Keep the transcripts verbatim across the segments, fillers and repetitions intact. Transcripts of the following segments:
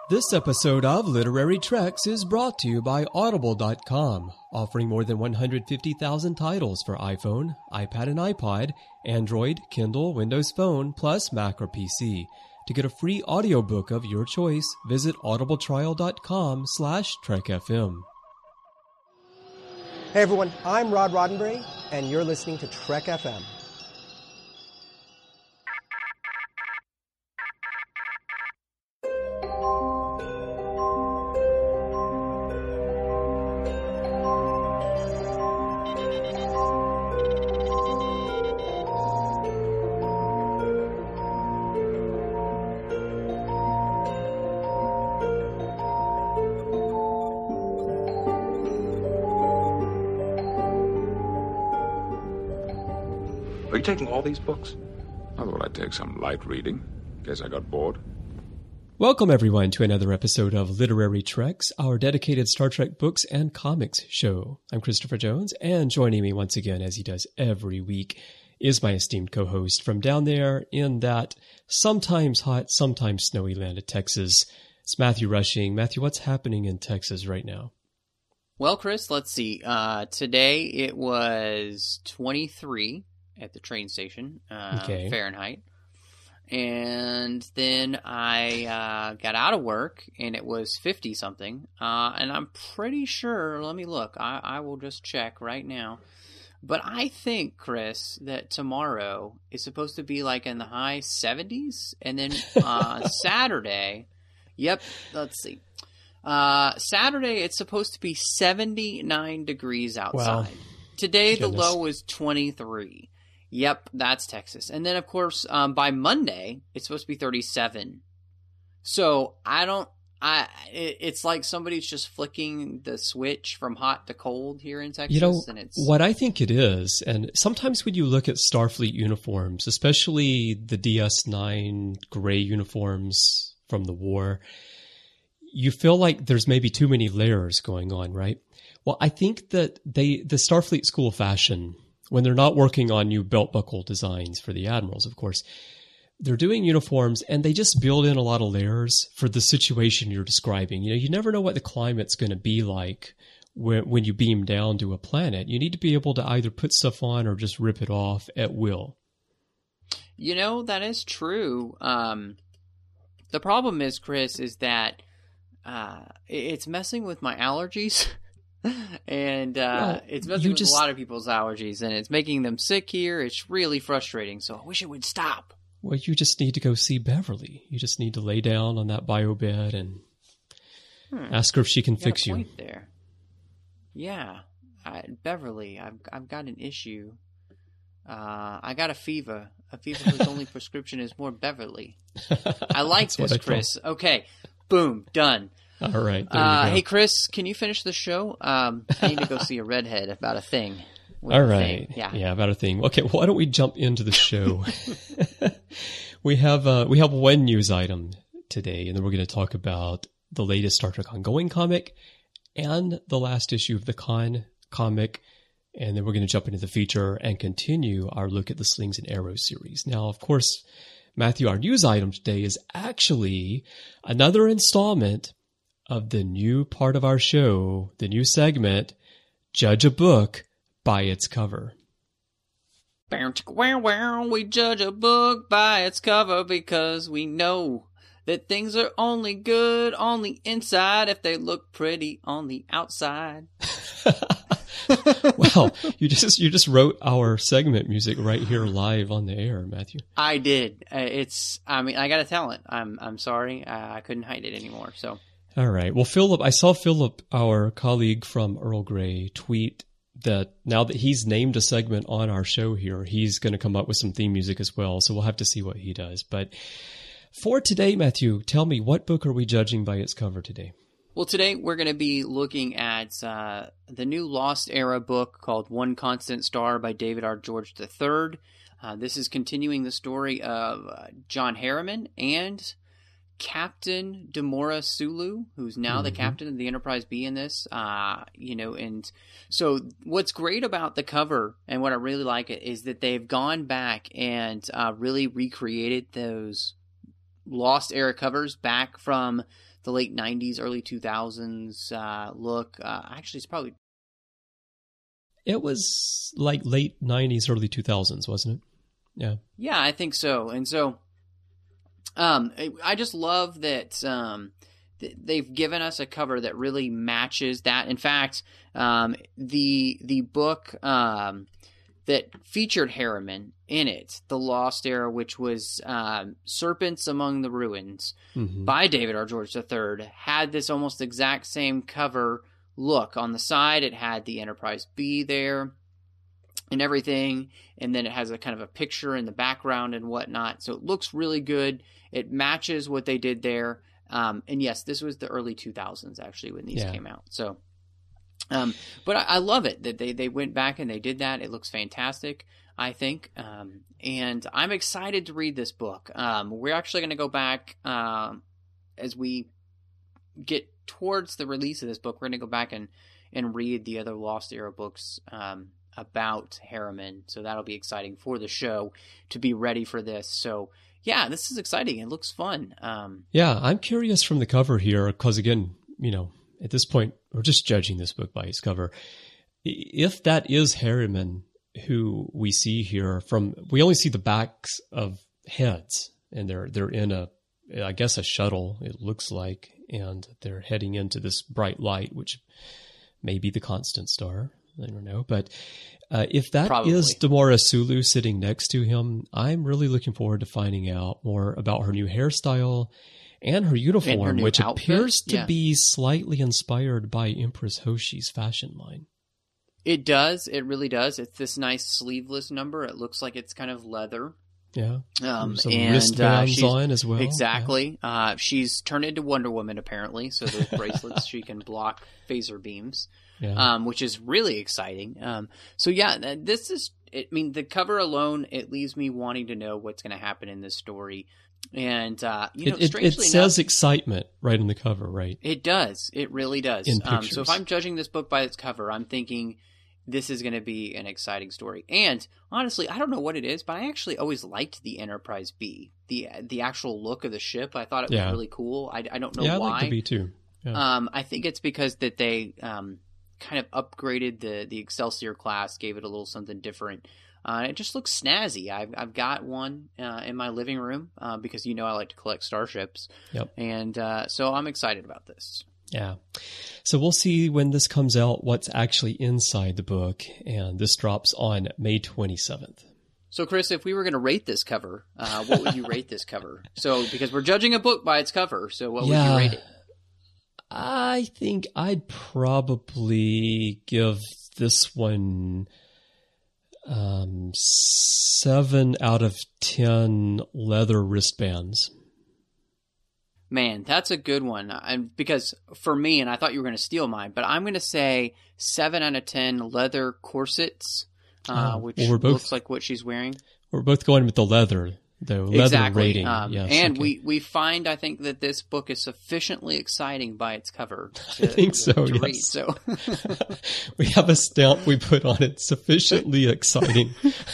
This episode of Literary Treks is brought to you by Audible dot com, offering more than one hundred fifty thousand titles for iPhone, iPad and iPod, Android, Kindle, Windows Phone, plus Mac or P C. To get a free audiobook of your choice, visit audibletrial dot com slash trek f m. Hey everyone, I'm Rod Roddenberry, and you're listening to Trek F M. Are you taking all these books? I thought I'd take some light reading, in case I got bored. Welcome everyone to another episode of Literary Treks, our dedicated Star Trek books and comics show. I'm Christopher Jones, and joining me once again, as he does every week, is my esteemed co-host from down there in that sometimes hot, sometimes snowy land of Texas. It's Matthew Rushing. Matthew, what's happening in Texas right now? Well, Chris, let's see. Uh, today it was twenty-three at the train station, uh, okay. Fahrenheit. And then I uh, got out of work, and it was fifty-something. Uh, and I'm pretty sure, let me look, I, I will just check right now. But I think, Chris, that tomorrow is supposed to be like in the high seventies. And then uh, Saturday, yep, let's see. Uh, Saturday, it's supposed to be seventy-nine degrees outside. Wow. Today, Goodness. The low was twenty-three. Yep, that's Texas. And then, of course, um, by Monday, it's supposed to be thirty-seven. So, I don't, I, it, it's like somebody's just flicking the switch from hot to cold here in Texas. You know, and it's... what I think it is, and sometimes when you look at Starfleet uniforms, especially the D S nine gray uniforms from the war, you feel like there's maybe too many layers going on, right? Well, I think that they, the Starfleet School of Fashion, when they're not working on new belt buckle designs for the admirals, of course, they're doing uniforms and they just build in a lot of layers for the situation you're describing. You know, you never know what the climate's going to be like when, when you beam down to a planet. You need to be able to either put stuff on or just rip it off at will. You know, that is true. Um, the problem is, Chris, is that uh, it's messing with my allergies. And uh, well, it's messing with just... a lot of people's allergies, and it's making them sick here. It's really frustrating, so I wish it would stop. Well, you just need to go see Beverly. You just need to lay down on that bio bed and hmm. ask her if she can you fix got a you. Point there. Yeah, I, Beverly, I've I've got an issue. Uh, I got a fever. A fever whose only prescription is more Beverly. I like this, Chris. Okay, boom, done. All right. Uh, hey, Chris, can you finish the show? Um, I need to go see a redhead about a thing. All right. Thing. Yeah. Yeah, about a thing. Okay, why don't we jump into the show? we have uh, we have one news item today, and then we're going to talk about the latest Star Trek Ongoing comic and the last issue of the Khan comic, and then we're going to jump into the feature and continue our look at the Slings and Arrows series. Now, of course, Matthew, our news item today is actually another installment of the new part of our show, the new segment, Judge a Book by Its Cover. We judge a book by its cover because we know that things are only good on the inside if they look pretty on the outside. Well, you just you just wrote our segment music right here live on the air, Matthew. I did. It's, I mean, I got a talent. I'm I'm sorry. I, I couldn't hide it anymore, so... All right. Well, Philip, I saw Philip, our colleague from Earl Grey, tweet that now that he's named a segment on our show here, he's going to come up with some theme music as well. So we'll have to see what he does. But for today, Matthew, tell me, what book are we judging by its cover today? Well, today we're going to be looking at uh, the new Lost Era book called One Constant Star by David R. George the third. Uh, this is continuing the story of uh, John Harriman and Captain Demora Sulu, who's now mm-hmm. the captain of the Enterprise B in this. Uh, you know, and so what's great about the cover and what I really like it is that they've gone back and uh, really recreated those Lost Era covers back from the late nineties, early two thousands uh, look. Uh, actually, it's probably... It was like late nineties, early two thousands, wasn't it? Yeah. Yeah, I think so. And so um, I just love that um, th- they've given us a cover that really matches that. In fact, um, the the book um, that featured Harriman in it, The Lost Era, which was um, Serpents Among the Ruins mm-hmm. by David R. George the third, had this almost exact same cover look. On the side, it had the Enterprise B there and everything, and then it has a kind of a picture in the background and whatnot. So it looks really good. It matches what they did there. Um, and yes, this was the early two thousands actually when these yeah. came out. So, um, but I, I love it that they, they went back and they did that. It looks fantastic, I think. Um, and I'm excited to read this book. Um, we're actually going to go back, um, as we get towards the release of this book, we're going to go back and, and read the other Lost Era books, um, about Harriman. So that'll be exciting for the show to be ready for this. So yeah, this is exciting. It looks fun. Um, yeah, I'm curious from the cover here, because again, you know, at this point, we're just judging this book by its cover. If that is Harriman who we see here, from we only see the backs of heads, and they're they're in a, I guess, a shuttle, it looks like, and they're heading into this bright light, which may be the Constant Star. I don't know, but uh, if that Probably. is Demora Sulu sitting next to him, I'm really looking forward to finding out more about her new hairstyle and her uniform, and her which outfit. appears to yeah. be slightly inspired by Empress Hoshi's fashion line. It does. It really does. It's this nice sleeveless number. It looks like it's kind of leather. Yeah. Um, Some and wristbands uh, on as well. Exactly. Yeah. Uh, she's turned into Wonder Woman, apparently. So those bracelets, she can block phaser beams, yeah. um, which is really exciting. Um, so yeah, this is, I mean, the cover alone, it leaves me wanting to know what's going to happen in this story. And, uh, you know, it, it, strangely it enough, says excitement right on the cover, right? It does. It really does. In um, pictures. So if I'm judging this book by its cover, I'm thinking this is going to be an exciting story. And honestly, I don't know what it is, but I actually always liked the Enterprise B. The the actual look of the ship, I thought it was yeah. really cool. I, I don't know yeah, why. I like the B too. Yeah. Um, I think it's because that they um, kind of upgraded the, the Excelsior class, gave it a little something different. Uh, it just looks snazzy. I've I've got one uh, in my living room uh, because you know I like to collect starships. Yep. And uh, so I'm excited about this. Yeah. So we'll see when this comes out what's actually inside the book, and this drops on May twenty-seventh. So Chris, if we were going to rate this cover, uh, what would you rate this cover? So because we're judging a book by its cover, so what yeah, would you rate it? I think I'd probably give this one um, seven out of ten leather wristbands. Man, that's a good one. And because for me, and I thought you were going to steal mine, but I'm going to say seven out of ten leather corsets, uh, oh, which well, both, looks like what she's wearing. We're both going with the leather, the leather exactly. rating. Um, yes, and okay. we, we find, I think, that this book is sufficiently exciting by its cover to, I think so, to yes. read. So. We have a stamp we put on it, sufficiently exciting.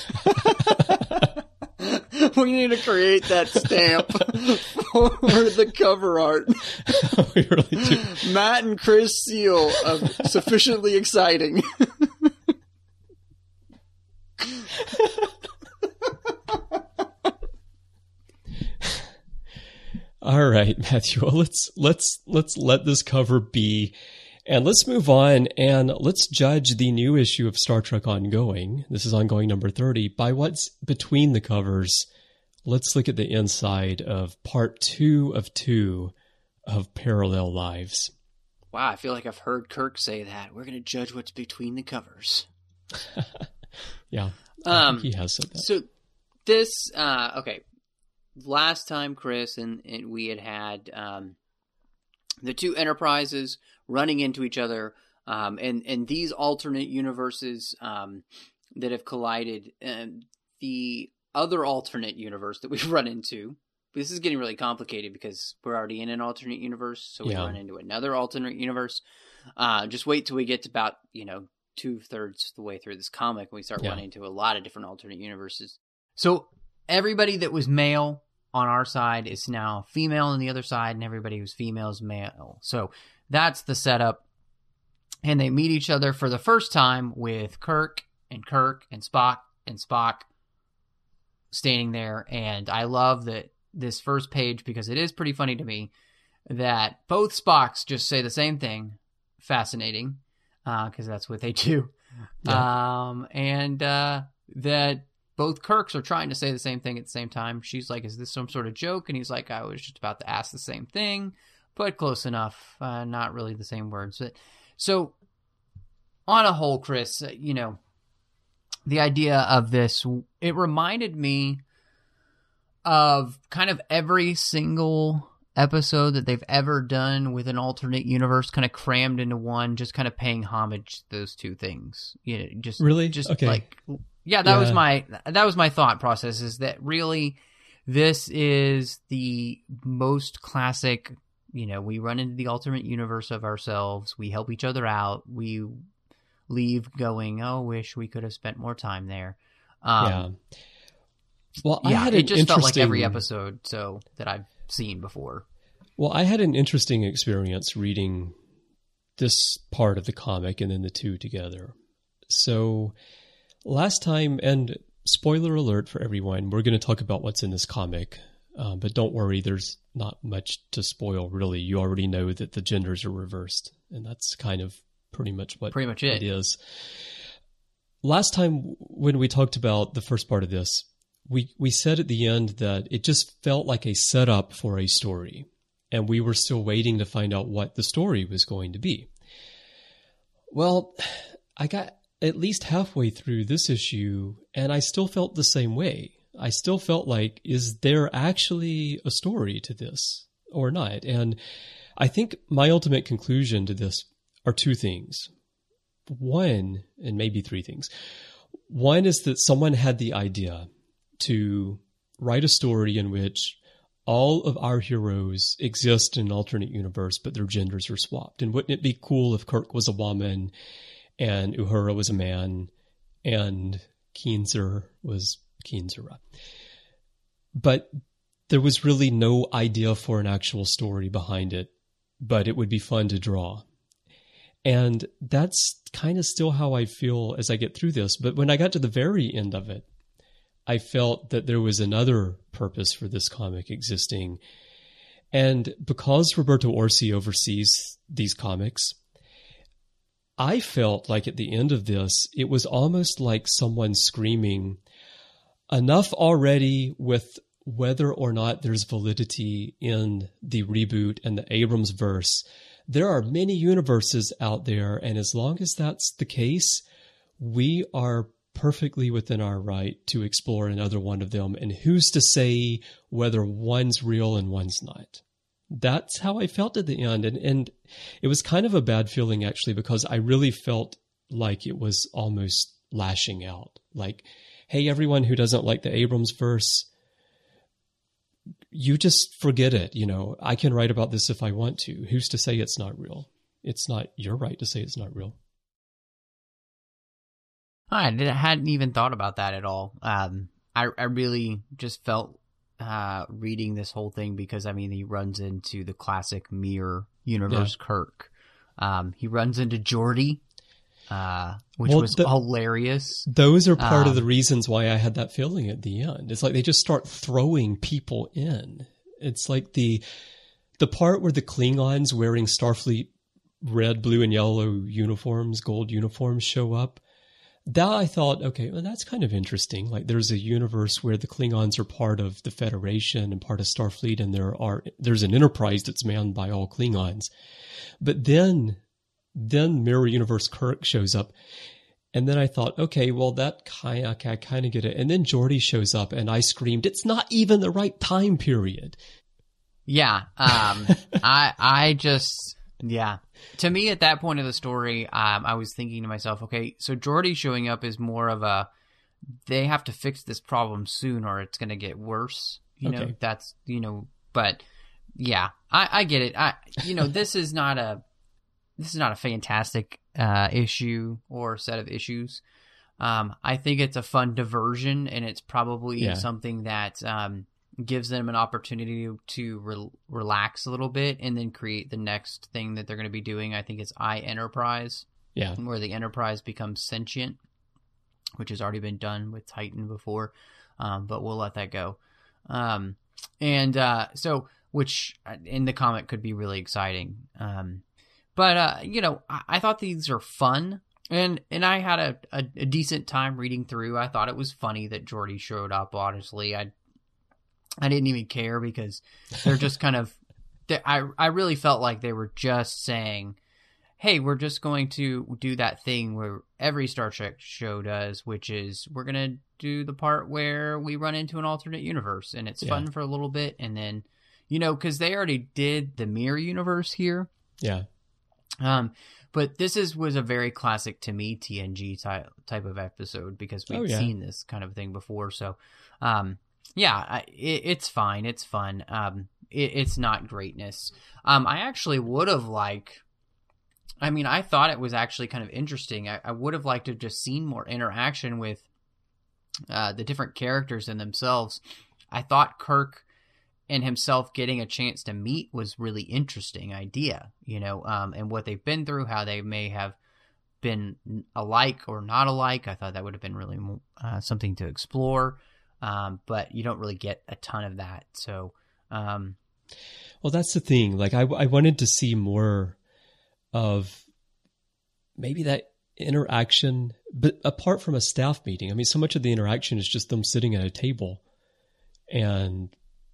We need to create that stamp for the cover art. We really do. Matt and Chris seal of sufficiently exciting. All right, Matthew. Well, let's let's let's let this cover be. And let's move on and let's judge the new issue of Star Trek Ongoing. This is ongoing number thirty. By what's between the covers. Let's look at the inside of part two of two of Parallel Lives. Wow, I feel like I've heard Kirk say that. We're going to judge what's between the covers. Yeah, I um, think he has said that. So this, uh, okay, last time, Chris, and, and we had had um, the two Enterprises running into each other, um, and, and these alternate universes um, that have collided, and the other alternate universe that we've run into. This is getting really complicated because we're already in an alternate universe, so we yeah. run into another alternate universe. Uh, just wait till we get to about, you know, two-thirds the way through this comic, and we start yeah. running into a lot of different alternate universes. So everybody that was male on our side is now female on the other side, and everybody who's female is male. So that's the setup. And they meet each other for the first time with Kirk and Kirk and Spock and Spock standing there. And I love that this first page, because it is pretty funny to me that both Spocks just say the same thing. Fascinating, because uh, that's what they do. Yeah. Um, and uh, that both Kirks are trying to say the same thing at the same time. She's like, is this some sort of joke? And he's like, I was just about to ask the same thing, but close enough. Uh, not really the same words. But, so on a whole, Chris, uh, you know, the idea of this, it reminded me of kind of every single episode that they've ever done with an alternate universe, kind of crammed into one, just kind of paying homage to those two things. You know, just really, just okay. like, yeah, that yeah. was my that was my thought process. Is that really this is the most classic? You know, we run into the alternate universe of ourselves. We help each other out. We leave going, oh, wish we could have spent more time there. Um, yeah. Well, I yeah, had it an just felt like interesting... every episode so that I've seen before. Well, I had an interesting experience reading this part of the comic and then the two together. So last time, and spoiler alert for everyone, we're going to talk about what's in this comic. Um, but don't worry, there's not much to spoil, really. You already know that the genders are reversed, and that's kind of pretty much what pretty much it. it is. Last time when we talked about the first part of this, we, we said at the end that it just felt like a setup for a story, and we were still waiting to find out what the story was going to be. Well, I got at least halfway through this issue, and I still felt the same way. I still felt like, is there actually a story to this or not? And I think my ultimate conclusion to this are two things. One, and maybe three things. One is that someone had the idea to write a story in which all of our heroes exist in an alternate universe, but their genders are swapped. And wouldn't it be cool if Kirk was a woman and Uhura was a man and Keenser was Keenzera? But there was really no idea for an actual story behind it, but it would be fun to draw. And that's kind of still how I feel as I get through this. But when I got to the very end of it, I felt that there was another purpose for this comic existing. And because Roberto Orci oversees these comics, I felt like at the end of this, it was almost like someone screaming, enough already with whether or not there's validity in the reboot and the Abrams verse. There are many universes out there, and as long as that's the case, we are perfectly within our right to explore another one of them. And who's to say whether one's real and one's not? That's how I felt at the end. And, and it was kind of a bad feeling, actually, because I really felt like it was almost lashing out. Like, hey, everyone who doesn't like the Abrams verse, you just forget it. You know, I can write about this if I want to. Who's to say it's not real? It's not your right to say it's not real. I hadn't even thought about that at all. Um, I, I really just felt uh, reading this whole thing because, I mean, he runs into the classic mirror universe yeah. Kirk. Um, he runs into Geordi, uh, which well, was the, hilarious. Those are part um, of the reasons why I had that feeling at the end. It's like they just start throwing people in. It's like the the part where the Klingons wearing Starfleet red, blue, and yellow uniforms, gold uniforms show up. That I thought, okay, well, that's kind of interesting. Like there's a universe where the Klingons are part of the Federation and part of Starfleet, and there are there's an Enterprise that's manned by all Klingons. But then, then Mirror Universe Kirk shows up, and then I thought, okay, well that kind okay, I kind of get it. And then Geordi shows up, and I screamed, "It's not even the right time period." Yeah, um, I I just. Yeah. To me, at that point of the story, um, I was thinking to myself, okay, so Geordi showing up is more of a, they have to fix this problem soon or it's going to get worse. You okay. know, that's, you know, but yeah, I, I get it. I, you know, this is not a, this is not a fantastic uh, issue or set of issues. Um, I think it's a fun diversion, and it's probably yeah. something that, um, gives them an opportunity to re- relax a little bit and then create the next thing that they're going to be doing. I think it's I Enterprise. Yeah. Where the Enterprise becomes sentient, which has already been done with Titan before. Um, but we'll let that go. Um, and uh, so, which in the comic could be really exciting. Um, but, uh, you know, I, I thought these are fun. And and I had a, a, a decent time reading through. I thought it was funny that Geordi showed up, honestly. I I didn't even care because they're just kind of... I, I really felt like they were just saying, hey, we're just going to do that thing where every Star Trek show does, which is we're going to do the part where we run into an alternate universe. And it's yeah. fun for a little bit. And then, you know, because they already did the mirror universe here. Yeah. Um. But this is was a very classic, to me, T N G type type of episode because we've oh, yeah. seen this kind of thing before. So, um, yeah, I, it, it's fine. It's fun. Um, it, it's not greatness. Um, I actually would have liked, I mean, I thought it was actually kind of interesting. I, I would have liked to have just seen more interaction with uh, the different characters in themselves. I thought Kirk and himself getting a chance to meet was really interesting idea, you know, um, and what they've been through, how they may have been alike or not alike. I thought that would have been really uh, something to explore, um, but you don't really get a ton of that. So, um, well, that's the thing. Like I, I wanted to see more of maybe that interaction, but apart from a staff meeting. I mean, so much of the interaction is just them sitting at a table and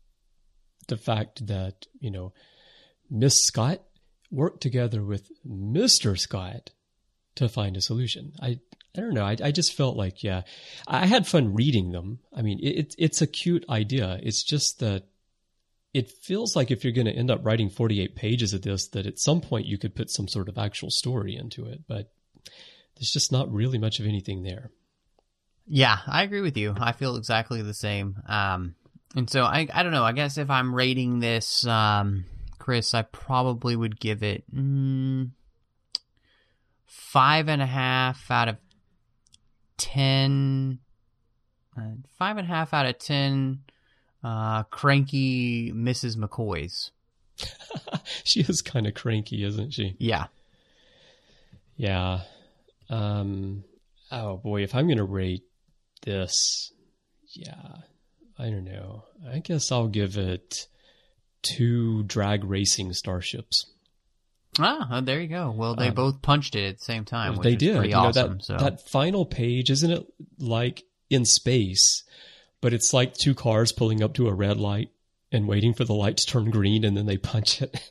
the fact that, you know, Miss Scott worked together with Mister Scott to find a solution. I I don't know. I I just felt like, yeah, I had fun reading them. I mean, it, it's a cute idea. It's just that it feels like if you're going to end up writing forty-eight pages of this, that at some point you could put some sort of actual story into it. But there's just not really much of anything there. Yeah, I agree with you. I feel exactly the same. Um And so, I I don't know, I guess if I'm rating this, um, Chris, I probably would give it mm, five and a half out of ten. Uh, five and a half out of ten uh, cranky Missus McCoys. She is kind of cranky, isn't she? Yeah. Yeah. Um, oh, boy, if I'm going to rate this, yeah... I don't know. I guess I'll give it two drag racing starships. Ah, oh, there you go. Well, they um, both punched it at the same time. Which they is did. Pretty you know, awesome, that, so. that final page, isn't it like in space, but it's like two cars pulling up to a red light and waiting for the light to turn green, and then they punch it.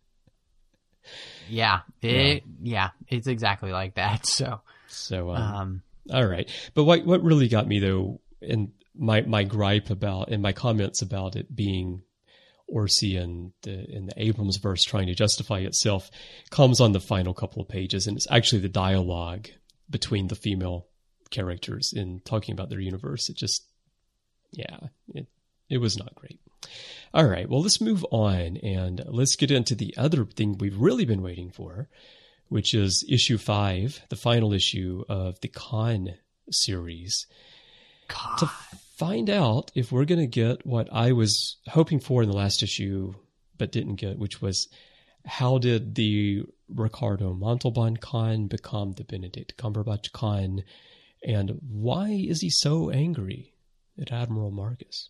yeah, it, yeah, yeah, it's exactly like that. So, so um, um, all right. But what what really got me though, and my my gripe about and my comments about it being Orci and the in the Abrams verse trying to justify itself comes on the final couple of pages, and it's actually the dialogue between the female characters in talking about their universe. It just, yeah, it it was not great. All right, well, let's move on and let's get into the other thing we've really been waiting for, which is issue five, the final issue of the Khan series. God. To find out if we're going to get what I was hoping for in the last issue but didn't get, which was how did the Ricardo Montalban Khan become the Benedict Cumberbatch Khan, and why is he so angry at Admiral Marcus?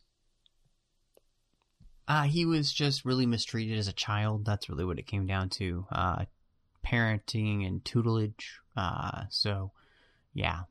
Uh, he was just really mistreated as a child. That's really what it came down to. Uh, parenting and tutelage. Uh, so, yeah.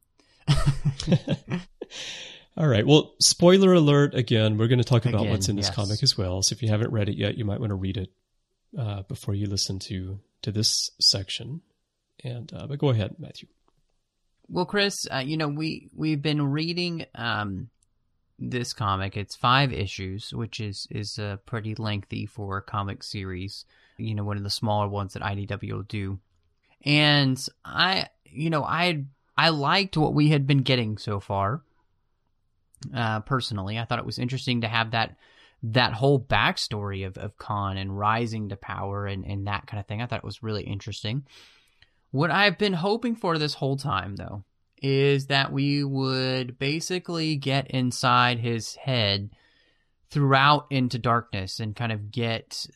All right. Well, spoiler alert again. We're going to talk about again, what's in this yes. comic as well. So if you haven't read it yet, you might want to read it uh, before you listen to to this section. And uh, but go ahead, Matthew. Well, Chris, uh, you know we we've been reading um, this comic. It's five issues, which is is uh, pretty lengthy for a comic series. You know, one of the smaller ones that I D W will do. And I, you know, I I liked what we had been getting so far. Uh, personally, I thought it was interesting to have that that whole backstory of, of Khan and rising to power and, and that kind of thing. I thought it was really interesting. What I've been hoping for this whole time, though, is that we would basically get inside his head throughout Into Darkness and kind of get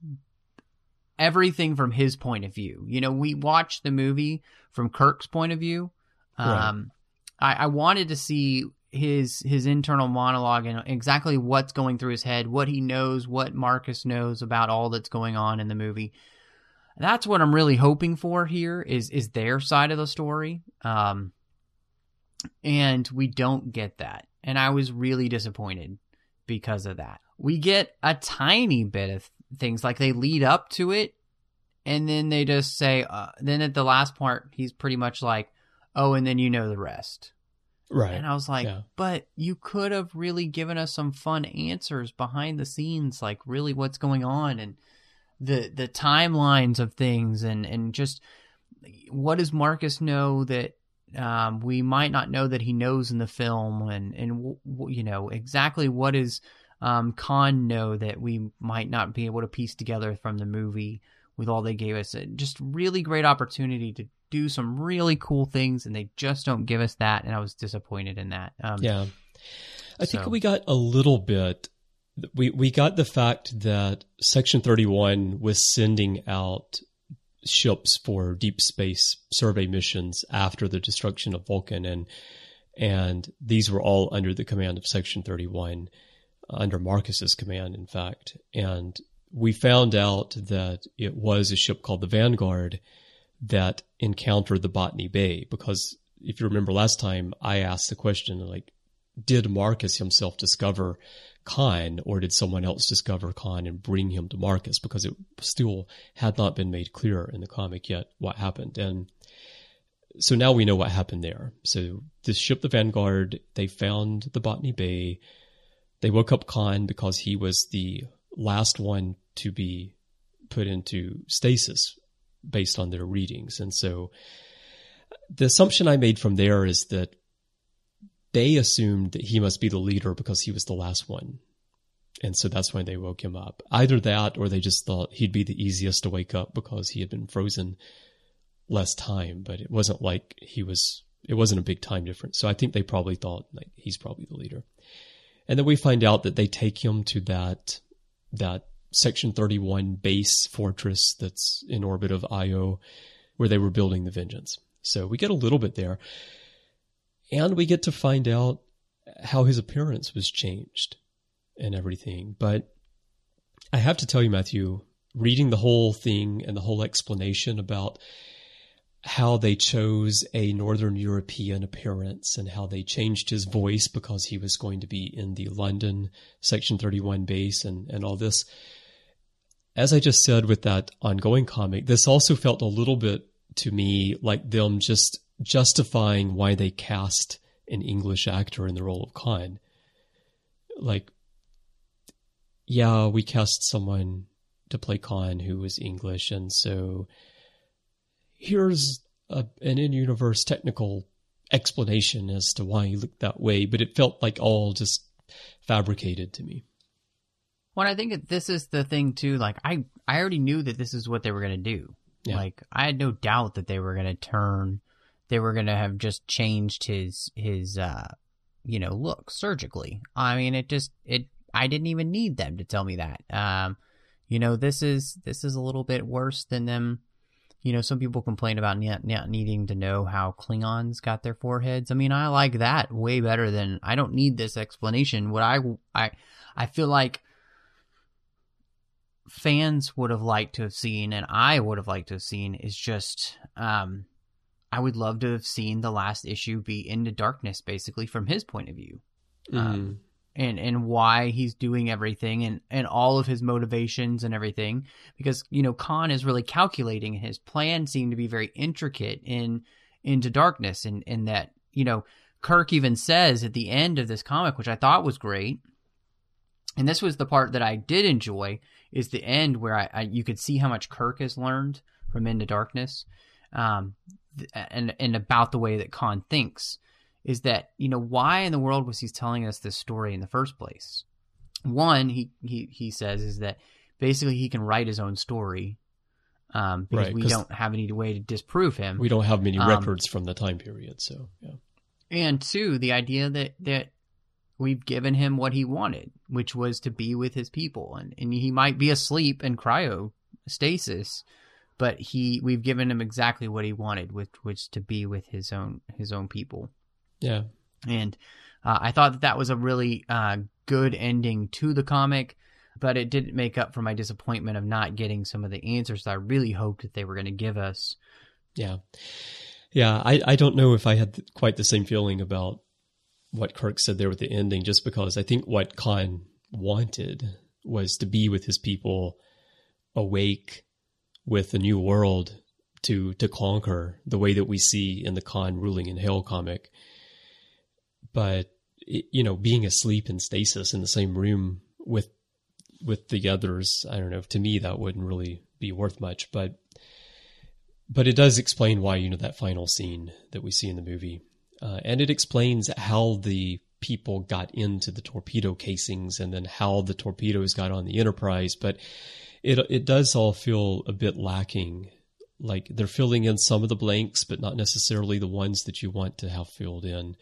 everything from his point of view. You know, we watched the movie from Kirk's point of view. Um, right. I, I wanted to see his his internal monologue and exactly what's going through his head, what he knows, what Marcus knows about all that's going on in the movie. That's what I'm really hoping for here is is their side of the story. Um, and we don't get that. And I was really disappointed because of that. We get a tiny bit of things, like they lead up to it, and then they just say, uh, then at the last part, he's pretty much like, oh, and then you know the rest. Right. And I was like, yeah. but you could have really given us some fun answers behind the scenes, like really what's going on and the the timelines of things, and, and just what does Marcus know that um, we might not know that he knows in the film, and, and w- w- you know, exactly what does um, Khan know that we might not be able to piece together from the movie with all they gave us. Just really great opportunity to do some really cool things, and they just don't give us that, and I was disappointed in that. Um, yeah. I so. think we got a little bit. We, we got the fact that Section thirty-one was sending out ships for deep space survey missions after the destruction of Vulcan, and and these were all under the command of Section thirty-one, under Marcus's command, in fact. And we found out that it was a ship called the Vanguard that encountered the Botany Bay, because if you remember last time, I asked the question, like, did Marcus himself discover Khan, or did someone else discover Khan and bring him to Marcus? Because it still had not been made clear in the comic yet what happened. And so now we know what happened there. So this ship, the Vanguard, they found the Botany Bay. They woke up Khan because he was the last one to be put into stasis based on their readings. And so the assumption I made from there is that they assumed that he must be the leader because he was the last one. And so that's why they woke him up. Either that, or they just thought he'd be the easiest to wake up because he had been frozen less time. But it wasn't like he was, it wasn't a big time difference. So I think they probably thought, like, he's probably the leader. And then we find out that they take him to that, that Section thirty-one base fortress that's in orbit of Io, where they were building the Vengeance. So we get a little bit there. And we get to find out how his appearance was changed and everything. But I have to tell you, Matthew, reading the whole thing and the whole explanation about how they chose a Northern European appearance and how they changed his voice because he was going to be in the London Section thirty-one base and, and all this. As I just said with that ongoing comic, this also felt a little bit to me like them just justifying why they cast an English actor in the role of Khan. Like, yeah, we cast someone to play Khan who was English, and so here's a, an in-universe technical explanation as to why he looked that way, but it felt like all just fabricated to me. Well, I think that this is the thing too. Like, I, I already knew that this is what they were going to do. Yeah. Like, I had no doubt that they were going to turn, they were going to have just changed his, his, uh, you know, look surgically. I mean, it just, it, I didn't even need them to tell me that. Um, you know, this is, this is a little bit worse than them. You know, some people complain about not, not needing to know how Klingons got their foreheads. I mean, I like that way better than, I don't need this explanation. What I, I, I feel like fans would have liked to have seen, and I would have liked to have seen, is just, um, I would love to have seen the last issue be Into Darkness, basically, from his point of view. Mm. Um, and, and why he's doing everything, and, and all of his motivations and everything. Because, you know, Khan is really calculating, and his plan seemed to be very intricate in Into Darkness. And, and that, you know, Kirk even says at the end of this comic, which I thought was great, and this was the part that I did enjoy, is the end where I, I you could see how much Kirk has learned from Into Darkness, um, and and about the way that Khan thinks. Is that, you know, why in the world was he telling us this story in the first place? One, he he he says, is that basically he can write his own story, um, because right, we don't have any way to disprove him. We don't have many um, records from the time period, so yeah. And two, the idea that that we've given him what he wanted, which was to be with his people. And, and he might be asleep in cryostasis, but he we've given him exactly what he wanted, which was to be with his own his own people. Yeah. And uh, I thought that that was a really uh, good ending to the comic, but it didn't make up for my disappointment of not getting some of the answers that I really hoped that they were going to give us. Yeah. Yeah, I, I don't know if I had quite the same feeling about what Kirk said there with the ending, just because I think what Khan wanted was to be with his people, awake with a new world to to conquer, the way that we see in the Khan Ruling in Hell comic. But, you know, being asleep in stasis in the same room with with the others, I don't know, to me that wouldn't really be worth much. But but it does explain why, you know, that final scene that we see in the movie. Uh, and it explains how the people got into the torpedo casings and then how the torpedoes got on the Enterprise. But it it does all feel a bit lacking. Like they're filling in some of the blanks, but not necessarily the ones that you want to have filled in.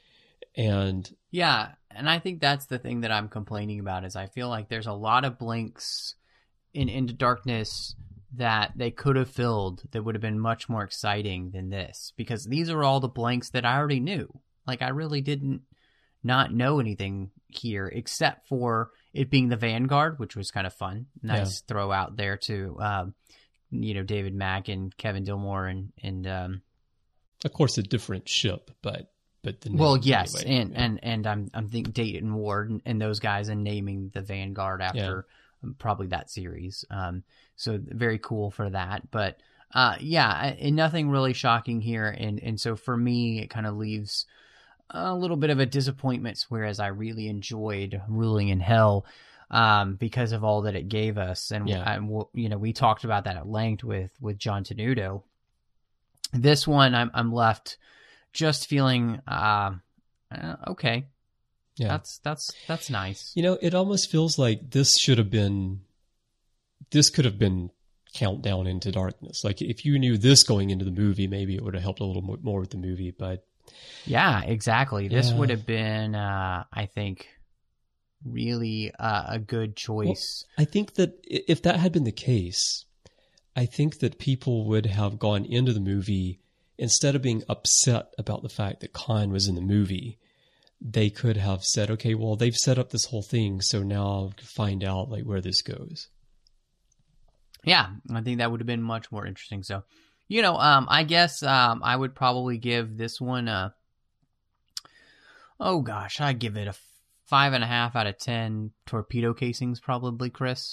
And yeah, and I think that's the thing that I'm complaining about, is I feel like there's a lot of blanks in Into Darkness that they could have filled that would have been much more exciting than this, because these are all the blanks that I already knew. Like, I really didn't not know anything here except for it being the Vanguard, which was kind of fun. Nice yeah. throw out there to, um, you know, David Mack and Kevin Dillmore and, and um, of course, a different ship, but but the name well, yes, anyway. and, yeah. and and I'm I'm thinking Dayton Ward and, and those guys, and naming the Vanguard after yeah. probably that series. Um, so very cool for that, but uh, yeah, and nothing really shocking here, and and so for me, it kind of leaves a little bit of a disappointment, whereas I really enjoyed Ruling in Hell um, because of all that it gave us. And, yeah. I, you know, we talked about that at length with, with John Tenuto. This one, I'm, I'm left just feeling, uh, uh, okay, yeah, that's, that's, that's nice. You know, it almost feels like this should have been, this could have been Countdown into Darkness. Like if you knew this going into the movie, maybe it would have helped a little more with the movie, but yeah, exactly. This yeah. would have been, uh, I think, really uh, a good choice. Well, I think that if that had been the case, I think that people would have gone into the movie, instead of being upset about the fact that Khan was in the movie, they could have said, okay, well, they've set up this whole thing, so now I'll find out like where this goes. Yeah, I think that would have been much more interesting. So, you know, um, I guess um, I would probably give this one a, oh gosh, I'd give it a five and a half out of ten torpedo casings, probably, Chris.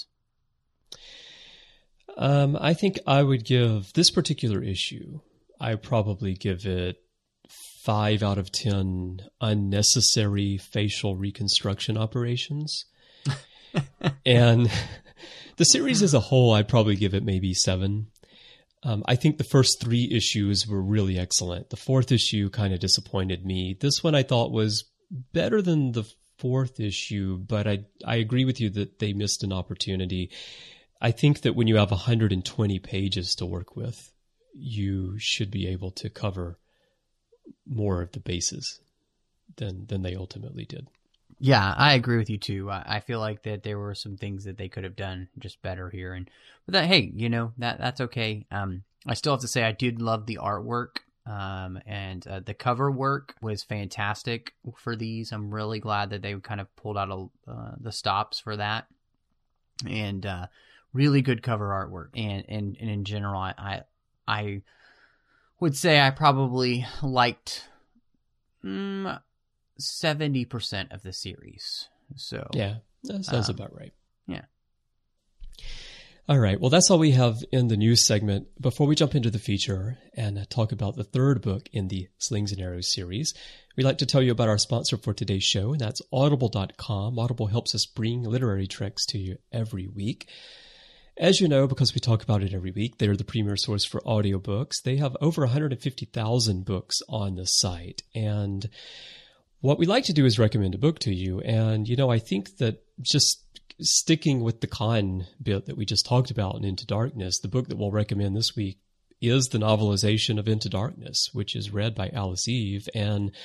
Um, I think I would give this particular issue, I probably give it five out of ten unnecessary facial reconstruction operations. And the series as a whole, I'd probably give it maybe seven. Um, I think the first three issues were really excellent. The fourth issue kind of disappointed me. This one I thought was better than the fourth issue, but I I agree with you that they missed an opportunity. I think that when you have one hundred twenty pages to work with, you should be able to cover more of the bases than than they ultimately did. Yeah, I agree with you too. I, I feel like that there were some things that they could have done just better here, and but that hey, you know that that's okay. Um, I still have to say I did love the artwork, um, and uh, the cover work was fantastic for these. I'm really glad that they kind of pulled out a, uh, the stops for that, and uh, really good cover artwork. And and, and in general, I, I I would say I probably liked. Mm, seventy percent of the series. So yeah, that sounds um, about right. Yeah. All right. Well, that's all we have in the news segment. Before we jump into the feature and talk about the third book in the Slings and Arrows series, we'd like to tell you about our sponsor for today's show, and that's audible dot com. Audible helps us bring literary treks to you every week. As you know, because we talk about it every week, they're the premier source for audiobooks. They have over one hundred fifty thousand books on the site, and what we like to do is recommend a book to you. And, you know, I think that just sticking with the Khan bit that we just talked about in Into Darkness, the book that we'll recommend this week is the novelization of Into Darkness, which is read by Alice Eve. And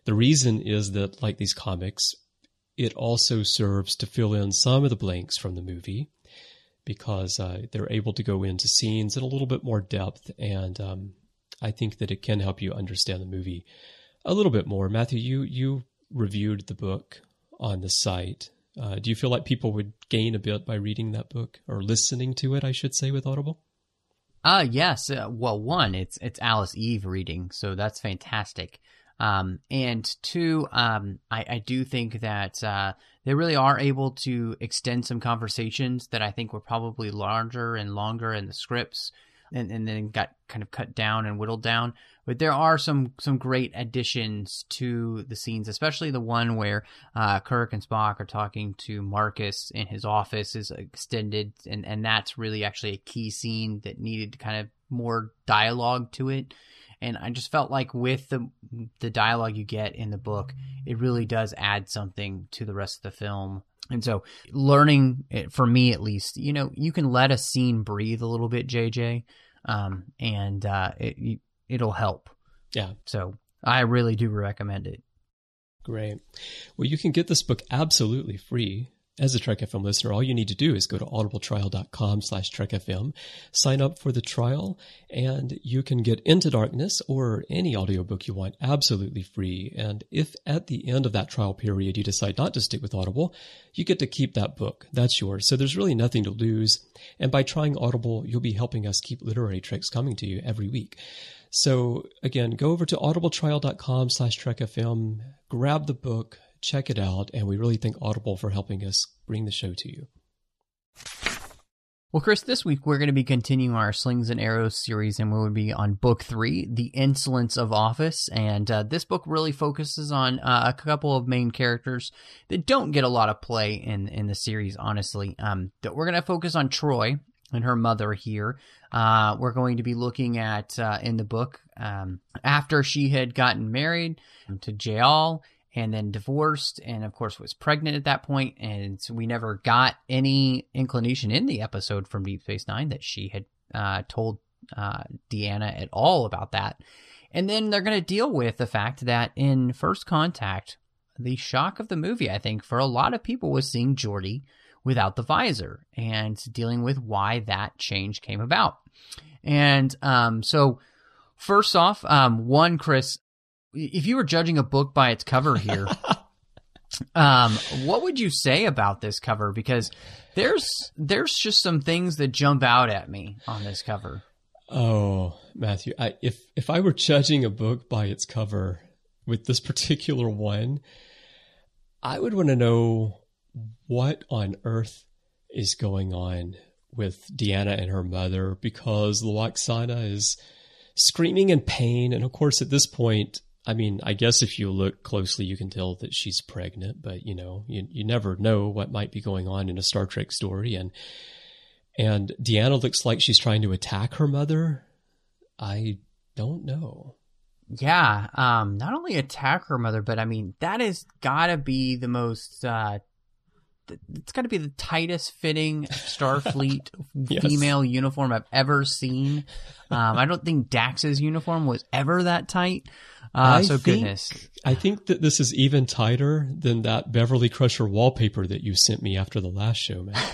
The reason is that, like these comics, it also serves to fill in some of the blanks from the movie, because uh, they're able to go into scenes in a little bit more depth, and um, I think that it can help you understand the movie a little bit more. Matthew, you you reviewed the book on the site. Uh, do you feel like people would gain a bit by reading that book, or listening to it, I should say, with Audible? Uh, yes. Uh, well, one, it's it's Alice Eve reading, so that's fantastic. Um, and two, um, I, I do think that uh, they really are able to extend some conversations that I think were probably larger and longer in the scripts, and, and then got kind of cut down and whittled down. But there are some some great additions to the scenes, especially the one where uh, Kirk and Spock are talking to Marcus in his office is extended, and, and that's really actually a key scene that needed kind of more dialogue to it. And I just felt like with the the dialogue you get in the book, it really does add something to the rest of the film. And so learning, it, for me at least, you know, you can let a scene breathe a little bit, J J, um, and uh, it, it'll help. Yeah. So I really do recommend it. Great. Well, you can get this book absolutely free. As a Trek F M listener, all you need to do is go to audibletrial.com slash trekfm, sign up for the trial, and you can get Into Darkness or any audiobook you want absolutely free. And if at the end of that trial period you decide not to stick with Audible, you get to keep that book. That's yours. So there's really nothing to lose. And by trying Audible, you'll be helping us keep Literary Treks coming to you every week. So again, go over to audibletrial.com slash trekfm, grab the book, check it out, and we really thank Audible for helping us bring the show to you. Well, Chris, this week we're going to be continuing our Slings and Arrows series, and we will be on book three, The Insolence of Office. And uh, this book really focuses on uh, a couple of main characters that don't get a lot of play in, in the series, honestly. Um, that we're going to focus on Troi and her mother here. Uh, we're going to be looking at, uh, in the book, um, after she had gotten married to Jayal, and then divorced, and of course was pregnant at that point, and so we never got any inclination in the episode from Deep Space Nine that she had uh, told uh, Deanna at all about that. And then they're going to deal with the fact that in First Contact, the shock of the movie, I think, for a lot of people was seeing Geordi without the visor, and dealing with why that change came about. And um, so first off, um, one, Chris, if you were judging a book by its cover here, um, what would you say about this cover? Because there's there's just some things that jump out at me on this cover. Oh, Matthew, I, if if I were judging a book by its cover with this particular one, I would want to know what on earth is going on with Deanna and her mother, because Lwaxana is screaming in pain, and of course at this point, I mean, I guess if you look closely, you can tell that she's pregnant, but you know, you you never know what might be going on in a Star Trek story. And and Deanna looks like she's trying to attack her mother. I don't know. Yeah, um, not only attack her mother, but I mean, that has got to be the most, uh, it's got to be the tightest fitting Starfleet yes. female uniform I've ever seen. Um, I don't think Dax's uniform was ever that tight. Uh, so think, goodness. I think that this is even tighter than that Beverly Crusher wallpaper that you sent me after the last show, man.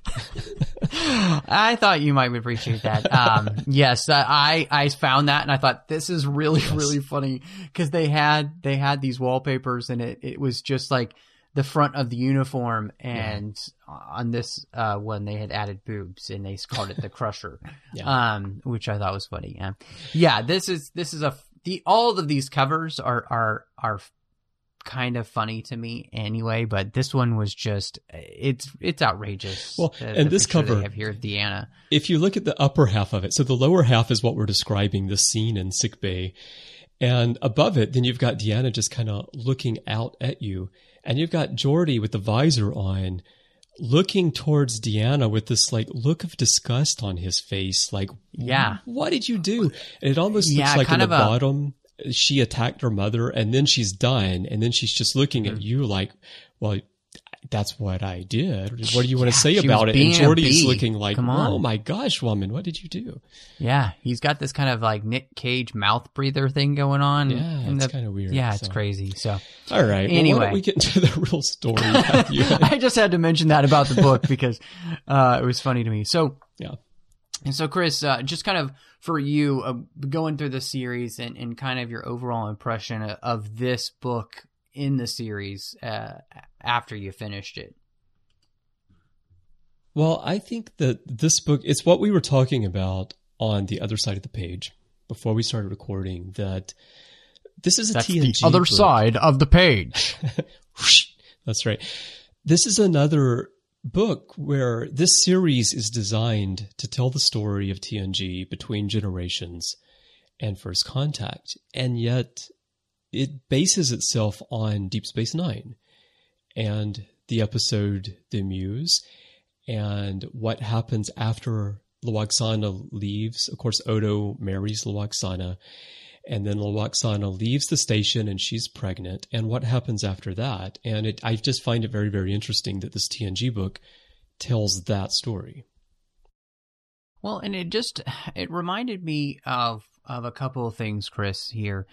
I thought you might appreciate that. Um, yes, I, I found that and I thought this is really, yes. really funny, because they had, they had these wallpapers, and it, it was just like the front of the uniform, and yeah. on this uh, one they had added boobs, and they called it the Crusher, yeah. um, which I thought was funny. Yeah, yeah. This is this is a the all of these covers are are are kind of funny to me anyway, but this one was just it's it's outrageous. Well, the, and the this cover they have here of Deanna. If you look at the upper half of it, so the lower half is what we're describing, the scene in sickbay, and above it, then you've got Deanna just kind of looking out at you. And you've got Geordi with the visor on, looking towards Deanna with this like look of disgust on his face. Like, yeah, what did you do? And it almost yeah, looks like in the a... bottom, she attacked her mother, and then she's done, and then she's just looking mm-hmm. at you like, well, That's what I did. What do you want Yeah, to say she was about it? And being a Jordy's bee. looking like, Come on. oh my gosh, woman, what did you do? Yeah, he's got this kind of like Nick Cage mouth breather thing going on. Yeah, and it's the- kind of weird. Yeah, it's so. crazy. So All right. Well, why Anyway. don't we get into the real story? Matthew? I just had to mention that about the book because uh, it was funny to me. So yeah. And so, Chris, uh, just kind of for you, uh, going through the series and, and kind of your overall impression of, of this book in the series uh, after you finished it. Well, I think that this book, it's what we were talking about on the other side of the page before we started recording, that this is a That's T N G the other book. side of the page. That's right. This is another book where this series is designed to tell the story of T N G between generations and First Contact, and yet it bases itself on Deep Space Nine and the episode The Muse and what happens after Lwaxana leaves. Of course, Odo marries Lwaxana, and then Lwaxana leaves the station and she's pregnant, and what happens after that. And it, I just find it very, very interesting that this T N G book tells that story. Well, and it just, it reminded me of, of a couple of things, Chris, here.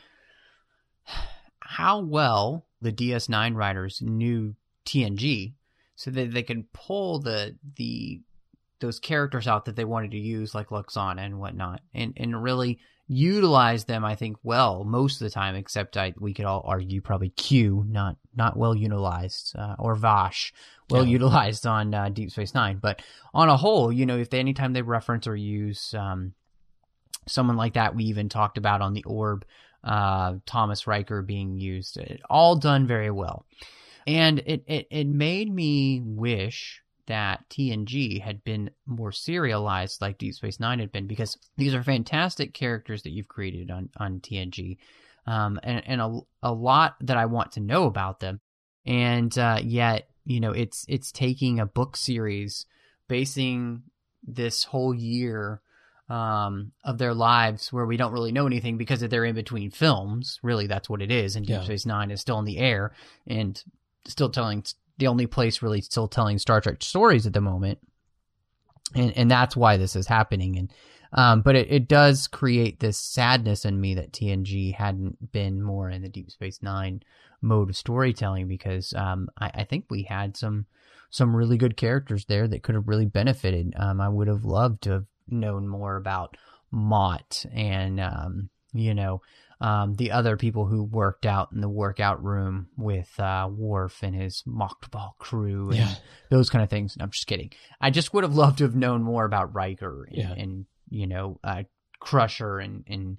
How well the D S nine writers knew T N G so that they could pull the, the, those characters out that they wanted to use, like Lwaxana and whatnot, and, and really utilize them, I think, well most of the time, except I we could all argue probably Q, not not well utilized, uh, or Vash, well Yeah. utilized on uh, Deep Space Nine. But on a whole, you know, if they anytime they reference or use um, someone like that, we even talked about on the Orb, uh, Thomas Riker being used, it, all done very well, and it it it made me wish that T N G had been more serialized like Deep Space Nine had been, because these are fantastic characters that you've created on, on T N G, um, and, and a, a lot that I want to know about them. And uh, yet, you know, it's it's taking a book series, basing this whole year um, of their lives where we don't really know anything because they're in between films. Really, that's what it is. And Deep Yeah. Space Nine is still in the air and still telling the only place really still telling Star Trek stories at the moment. And and that's why this is happening. And um, but it, it does create this sadness in me that T N G hadn't been more in the Deep Space Nine mode of storytelling, because um, I, I think we had some some really good characters there that could have really benefited. Um, I would have loved to have known more about Mott and um, you know, um, the other people who worked out in the workout room with uh, Worf and his mocked ball crew and Yeah. those kind of things. I'm just kidding. I just would have loved to have known more about Riker and, Yeah. and you know, uh, Crusher and, and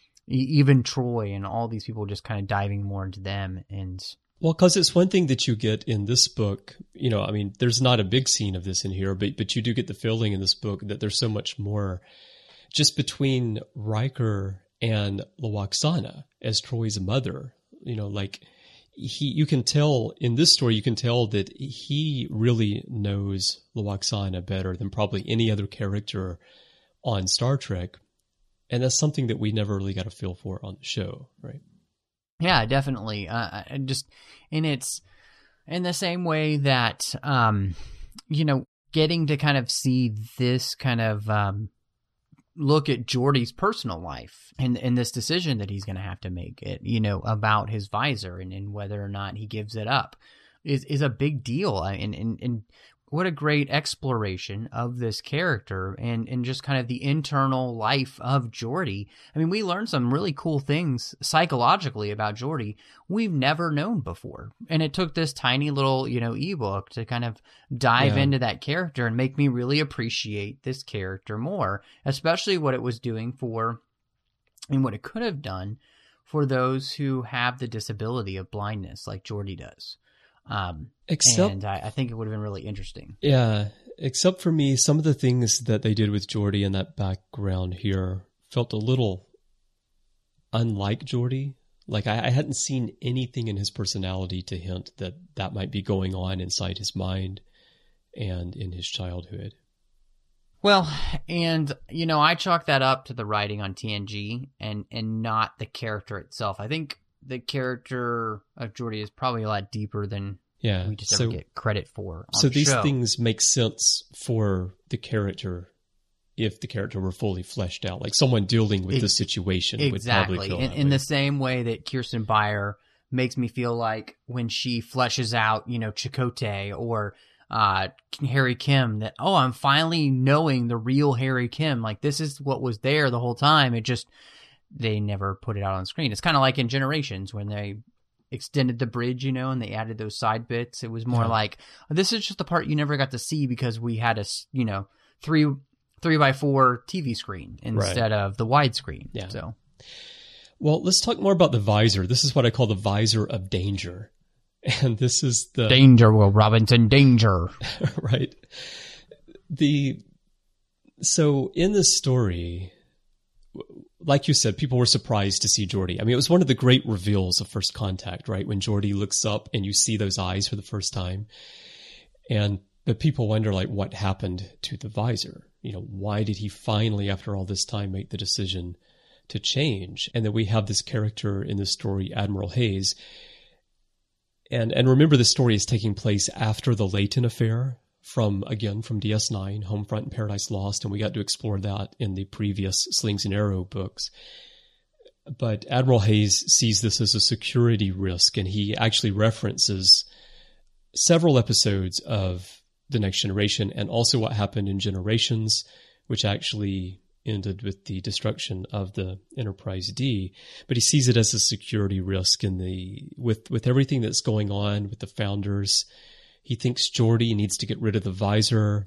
e- even Troy and all these people, just kind of diving more into them. And Well, because it's one thing that you get in this book, you know, I mean, there's not a big scene of this in here, but but you do get the feeling in this book that there's so much more just between Riker and Lwaxana as Troy's mother. You know, like he, you can tell in this story, you can tell that he really knows Lwaxana better than probably any other character on Star Trek. And that's something that we never really got a feel for on the show, right? yeah, definitely. Uh, I just, and it's in the same way that, um, you know, getting to kind of see this kind of, um, look at Geordi's personal life and, and this decision that he's going to have to make, it, you know, about his visor and, and whether or not he gives it up is, is a big deal. And, and, and what a great exploration of this character and, and just kind of the internal life of Geordi. I mean, we learned some really cool things psychologically about Geordi we've never known before. And it took this tiny little, you know, ebook to kind of dive Yeah. into that character and make me really appreciate this character more, especially what it was doing for and what it could have done for those who have the disability of blindness like Geordi does. Um, Except and I, I think it would have been really interesting. Yeah, except for me, some of the things that they did with Geordi in that background here felt a little unlike Geordi. Like I, I hadn't seen anything in his personality to hint that that might be going on inside his mind and in his childhood. Well, and, you know, I chalk that up to the writing on T N G and, and not the character itself. I think the character of Geordi is probably a lot deeper than Yeah. we just so, never get credit for. On so the these show. things make sense for the character if the character were fully fleshed out. Like someone dealing with Ex- the situation exactly. would probably feel in, that in way. the same way that Kirsten Beyer makes me feel like when she fleshes out, you know, Chakotay or uh, Harry Kim, that, oh, I'm finally knowing the real Harry Kim. Like, this is what was there the whole time. It just, they never put it out on screen. It's kind of like in Generations when they extended the bridge, you know, and they added those side bits. It was more Yeah. like, this is just the part you never got to see because we had a, you know, three three by four T V screen instead of the widescreen. Yeah. So, Well, let's talk more about the visor. This is what I call the visor of danger. And this is the... danger, Will Robinson, danger. right. The So in this story, like you said, people were surprised to see Geordi. I mean, it was one of the great reveals of First Contact, right? When Geordi looks up and you see those eyes for the first time. And but people wonder, like, what happened to the visor? You know, why did he finally, after all this time, make the decision to change? And then we have this character in the story, Admiral Hayes. And and remember, the story is taking place after the Leighton affair from, again, from D S nine, Homefront and Paradise Lost, and we got to explore that in the previous Slings and Arrow books. But Admiral Hayes sees this as a security risk, and he actually references several episodes of The Next Generation and also what happened in Generations, which actually ended with the destruction of the Enterprise D. But he sees it as a security risk in the with with everything that's going on with the Founders. He thinks Geordi needs to get rid of the visor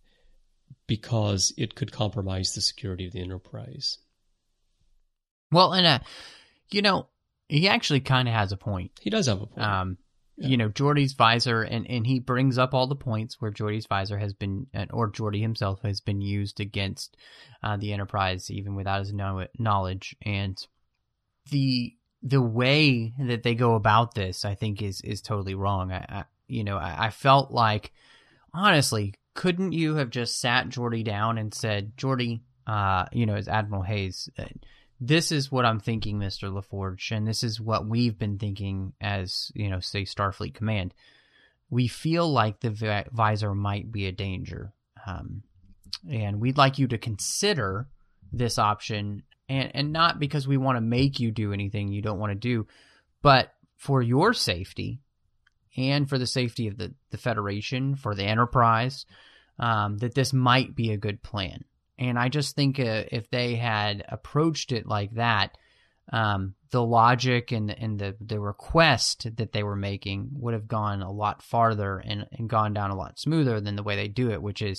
because it could compromise the security of the Enterprise. Well, and, uh, you know, he actually kind of has a point. He does have a point. Um, Yeah. You know, Geordi's visor, and, and he brings up all the points where Geordi's visor has been, or Geordi himself has been used against uh, the Enterprise, even without his know- knowledge. And the the way that they go about this, I think, is is totally wrong. I, I you know, I, I felt like, honestly, couldn't you have just sat Geordi down and said, Geordi, uh, you know, as Admiral Hayes, uh, this is what I'm thinking, Mister LaForge, and this is what we've been thinking as, you know, say, Starfleet Command. We feel like the vi- visor might be a danger, um, and we'd like you to consider this option, and, and not because we want to make you do anything you don't want to do, but for your safety and for the safety of the, the Federation, for the Enterprise, um, that this might be a good plan. And I just think uh, if they had approached it like that, um, the logic and and the, the request that they were making would have gone a lot farther and, and gone down a lot smoother than the way they do it, which is,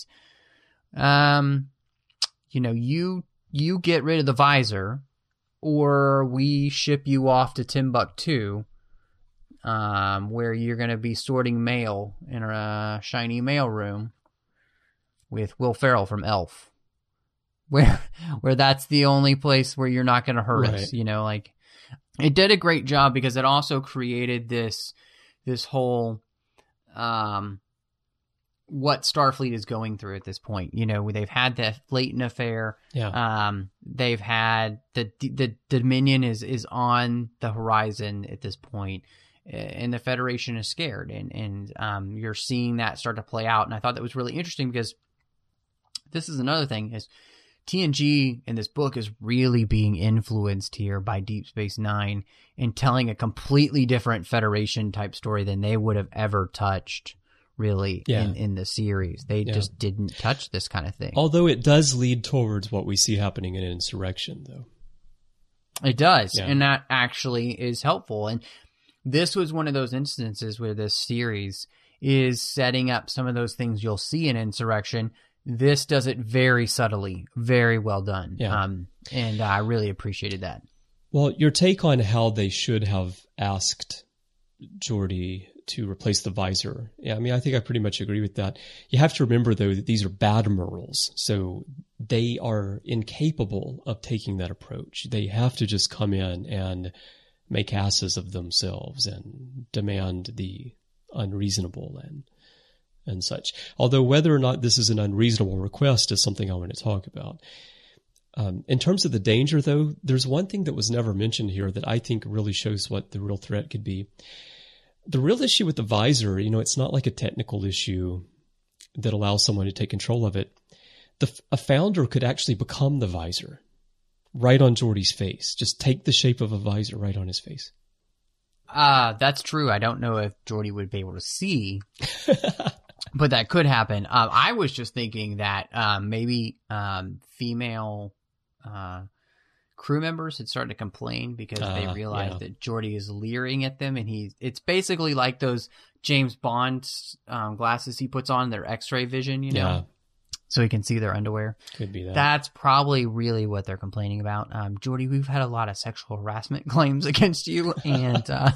um, you know, you you get rid of the visor, or we ship you off to Timbuktu, um, where you're going to be sorting mail in a shiny mail room with Will Ferrell from Elf. Where where that's the only place where you're not going to hurt Right. us, you know, like it did a great job because it also created this this whole um what Starfleet is going through at this point. You know, they've had the Leighton affair. Yeah. Um they've had the the Dominion is is on the horizon at this point, and the Federation is scared, and and um you're seeing that start to play out. And I thought that was really interesting because this is another thing is T N G in this book is really being influenced here by Deep Space Nine in telling a completely different Federation type story than they would have ever touched, really, Yeah. in, in the series. They Yeah. just didn't touch this kind of thing. Although it does lead towards what we see happening in Insurrection, though. It does, Yeah. and that actually is helpful. And this was one of those instances where this series is setting up some of those things you'll see in Insurrection. This does it very subtly, very well done. Yeah. Um, and I really appreciated that. Well, your take on how they should have asked Geordi to replace the visor. Yeah, I mean, I think I pretty much agree with that. You have to remember, though, that these are Badmirals, so they are incapable of taking that approach. They have to just come in and make asses of themselves and demand the unreasonable and and such. Although whether or not this is an unreasonable request is something I want to talk about. Um, in terms of the danger, though, there's one thing that was never mentioned here that I think really shows what the real threat could be. the real issue with the visor, you know, it's not like a technical issue that allows someone to take control of it. The, a founder could actually become the visor right on Geordi's face. Just take the shape of a visor right on his face. Uh, that's true. I don't know if Geordi would be able to see, but that could happen. Um, I was just thinking that um, maybe um, female uh, crew members had started to complain because uh, they realized yeah. that Geordi is leering at them, and he it's basically like those James Bond um, glasses he puts on, their X-ray vision, you know, yeah. so he can see their underwear. Could be that. That's probably really what they're complaining about. Um, Geordi, we've had a lot of sexual harassment claims against you, and uh,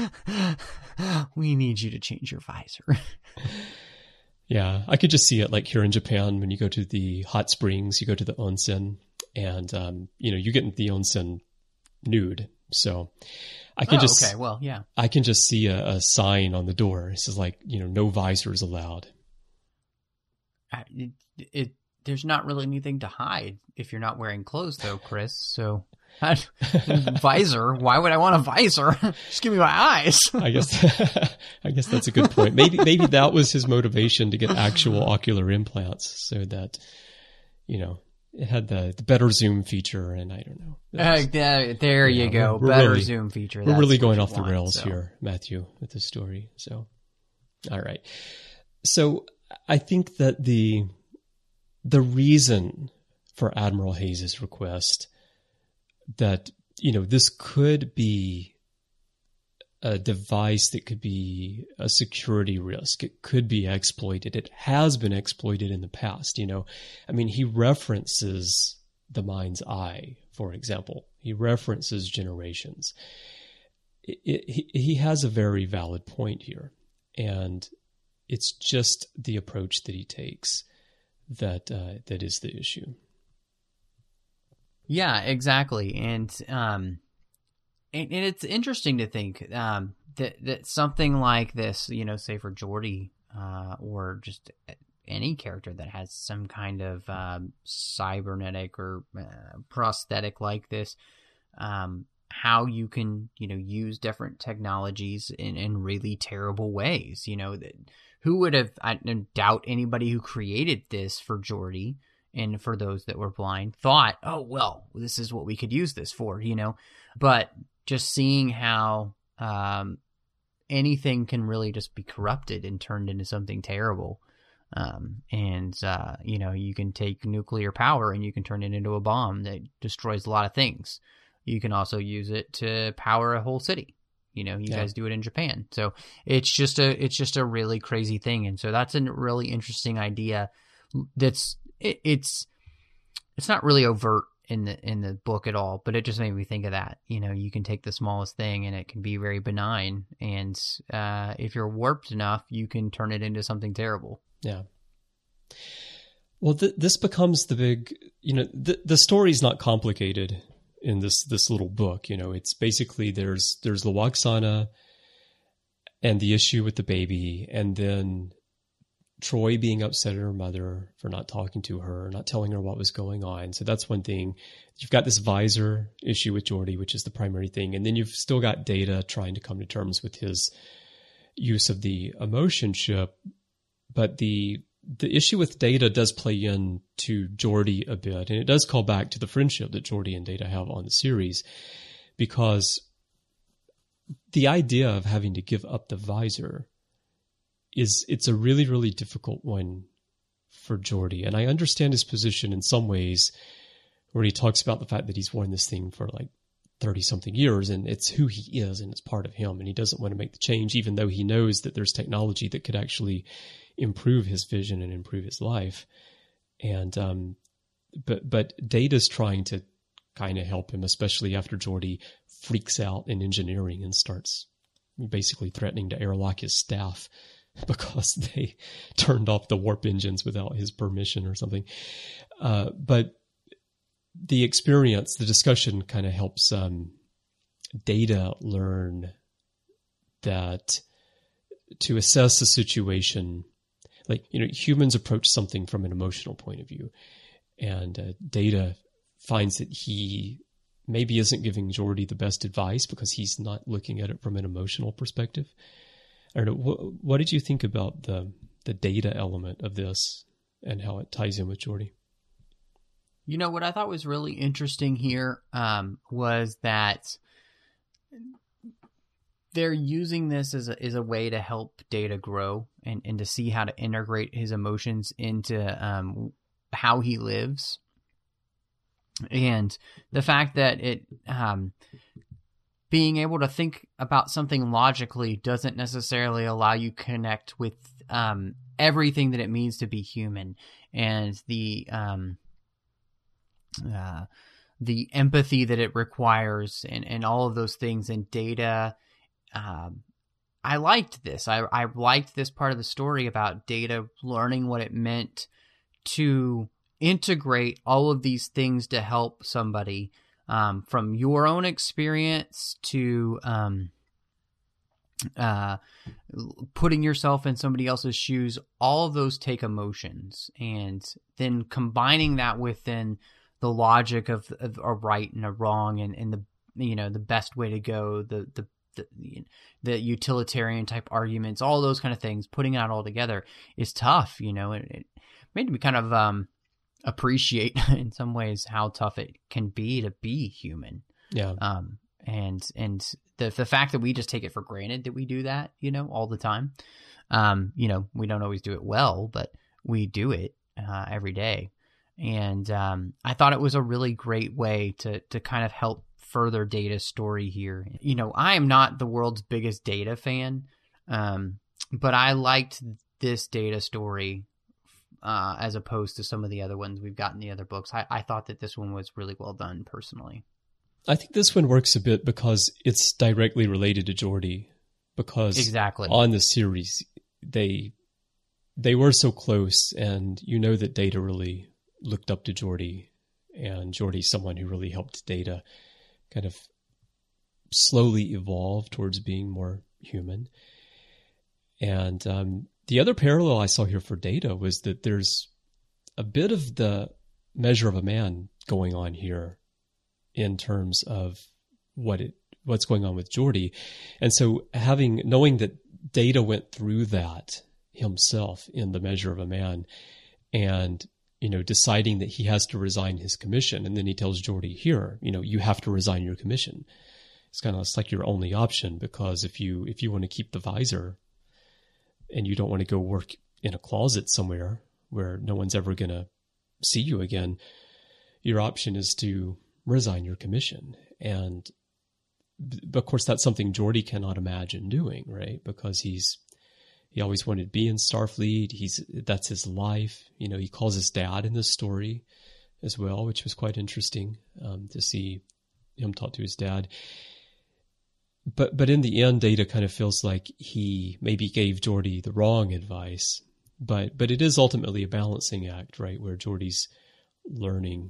we need you to change your visor. Yeah, I could just see it like here in Japan when you go to the hot springs, you go to the onsen, and um, you know, you get into the onsen nude. So I can oh, just okay, well, yeah, I can just see a, a sign on the door. It says like, you know, no visors allowed. I, it, it there's not really anything to hide if you're not wearing clothes, though, Chris. So I, visor? Why would I want a visor? Just give me my eyes. I guess I guess that's a good point. Maybe maybe that was his motivation to get actual ocular implants, so that, you know, it had the, the better zoom feature, and I don't know. Uh, there there yeah, you go. we're, we're better really, zoom feature. We're That's really going off want, the rails so. here, Matthew, with this story. So, all right. So I think that the the reason for Admiral Hayes' request that, you know, this could be a device that could be a security risk. It could be exploited. It has been exploited in the past, you know. I mean, he references the mind's eye, for example. He references generations. It, it, he, he has a very valid point here. And it's just the approach that he takes that uh, that is the issue. Yeah, exactly. And um and, and it's interesting to think um that that something like this, you know, say for Geordi uh or just any character that has some kind of um cybernetic or uh, prosthetic like this, um how you can, you know, use different technologies in in really terrible ways. You know, that who would have, I doubt anybody who created this for Geordi and for those that were blind thought, oh, well, this is what we could use this for, you know. But just seeing how um, anything can really just be corrupted and turned into something terrible. Um, and, uh, you know, you can take nuclear power and you can turn it into a bomb that destroys a lot of things. You can also use it to power a whole city. You know, you yeah. guys do it in Japan. So it's just a it's just a really crazy thing. And so that's a really interesting idea. That's it, it's it's not really overt in the in the book at all, but it just made me think of that. You know, you can take the smallest thing and it can be very benign. And uh, if you're warped enough, you can turn it into something terrible. Yeah. Well, th- this becomes the big, you know, the the story's not complicated in this this little book. You know, it's basically there's there's Lwaxana and the issue with the baby, and then Troi being upset at her mother for not talking to her, not telling her what was going on. So that's one thing. You've got this visor issue with Geordi, which is the primary thing, and then you've still got Data trying to come to terms with his use of the emotion chip. But the The issue with Data does play in to Geordi a bit, and it does call back to the friendship that Geordi and Data have on the series, because the idea of having to give up the visor is it's a really, really difficult one for Geordi. And I understand his position in some ways, where he talks about the fact that he's worn this thing for like thirty-something years, and it's who he is, and it's part of him, and he doesn't want to make the change, even though he knows that there's technology that could actually improve his vision and improve his life. And um but but Data's trying to kind of help him, especially after Geordi freaks out in engineering and starts basically threatening to airlock his staff because they turned off the warp engines without his permission or something. Uh but the experience, the discussion kind of helps um Data learn that to assess the situation, like, you know, humans approach something from an emotional point of view, and uh, Data finds that he maybe isn't giving Geordi the best advice because he's not looking at it from an emotional perspective. I don't know. What, what did you think about the the data element of this and how it ties in with Geordi? You know, what I thought was really interesting here um, was that they're using this as a, as a way to help Data grow and, and to see how to integrate his emotions into um, how he lives. And the fact that it um, being able to think about something logically doesn't necessarily allow you to connect with um, everything that it means to be human, and the um, uh, the empathy that it requires, and, and all of those things. And Data, um, I liked this. I, I liked this part of the story about Data learning what it meant to integrate all of these things to help somebody, um, from your own experience to um, uh, putting yourself in somebody else's shoes. All of those take emotions, and then combining that within the logic of, of a right and a wrong, and, and the you know the best way to go, the the the, the utilitarian type arguments, all those kind of things. Putting it all together is tough. You know, it, it made me kind of um, appreciate in some ways how tough it can be to be human. Yeah. Um. And and the the fact that we just take it for granted that we do that, you know, all the time. Um. You know, we don't always do it well, but we do it uh, every day. And um, I thought it was a really great way to to kind of help further Data's story here. You know, I am not the world's biggest Data fan, um, but I liked this Data story uh, as opposed to some of the other ones we've got in the other books. I, I thought that this one was really well done, personally. I think this one works a bit because it's directly related to Geordi. Because exactly on the series, they they were so close, and you know that Data really looked up to Geordi, and Geordi's someone who really helped Data kind of slowly evolve towards being more human. And um, the other parallel I saw here for Data was that there's a bit of the Measure of a Man going on here in terms of what it what's going on with Geordi. And so having knowing that Data went through that himself in the Measure of a Man, and you know, deciding that he has to resign his commission. And then he tells Geordi, here, you know, you have to resign your commission. It's kind of, it's like your only option, because if you, if you want to keep the visor and you don't want to go work in a closet somewhere where no one's ever going to see you again, your option is to resign your commission. And of course, that's something Geordi cannot imagine doing, right? Because he's, He always wanted to be in Starfleet. He's that's his life. You know, he calls his dad in this story as well, which was quite interesting um, to see him talk to his dad. But but in the end, Data kind of feels like he maybe gave Geordi the wrong advice. But but it is ultimately a balancing act, right, where Geordi's learning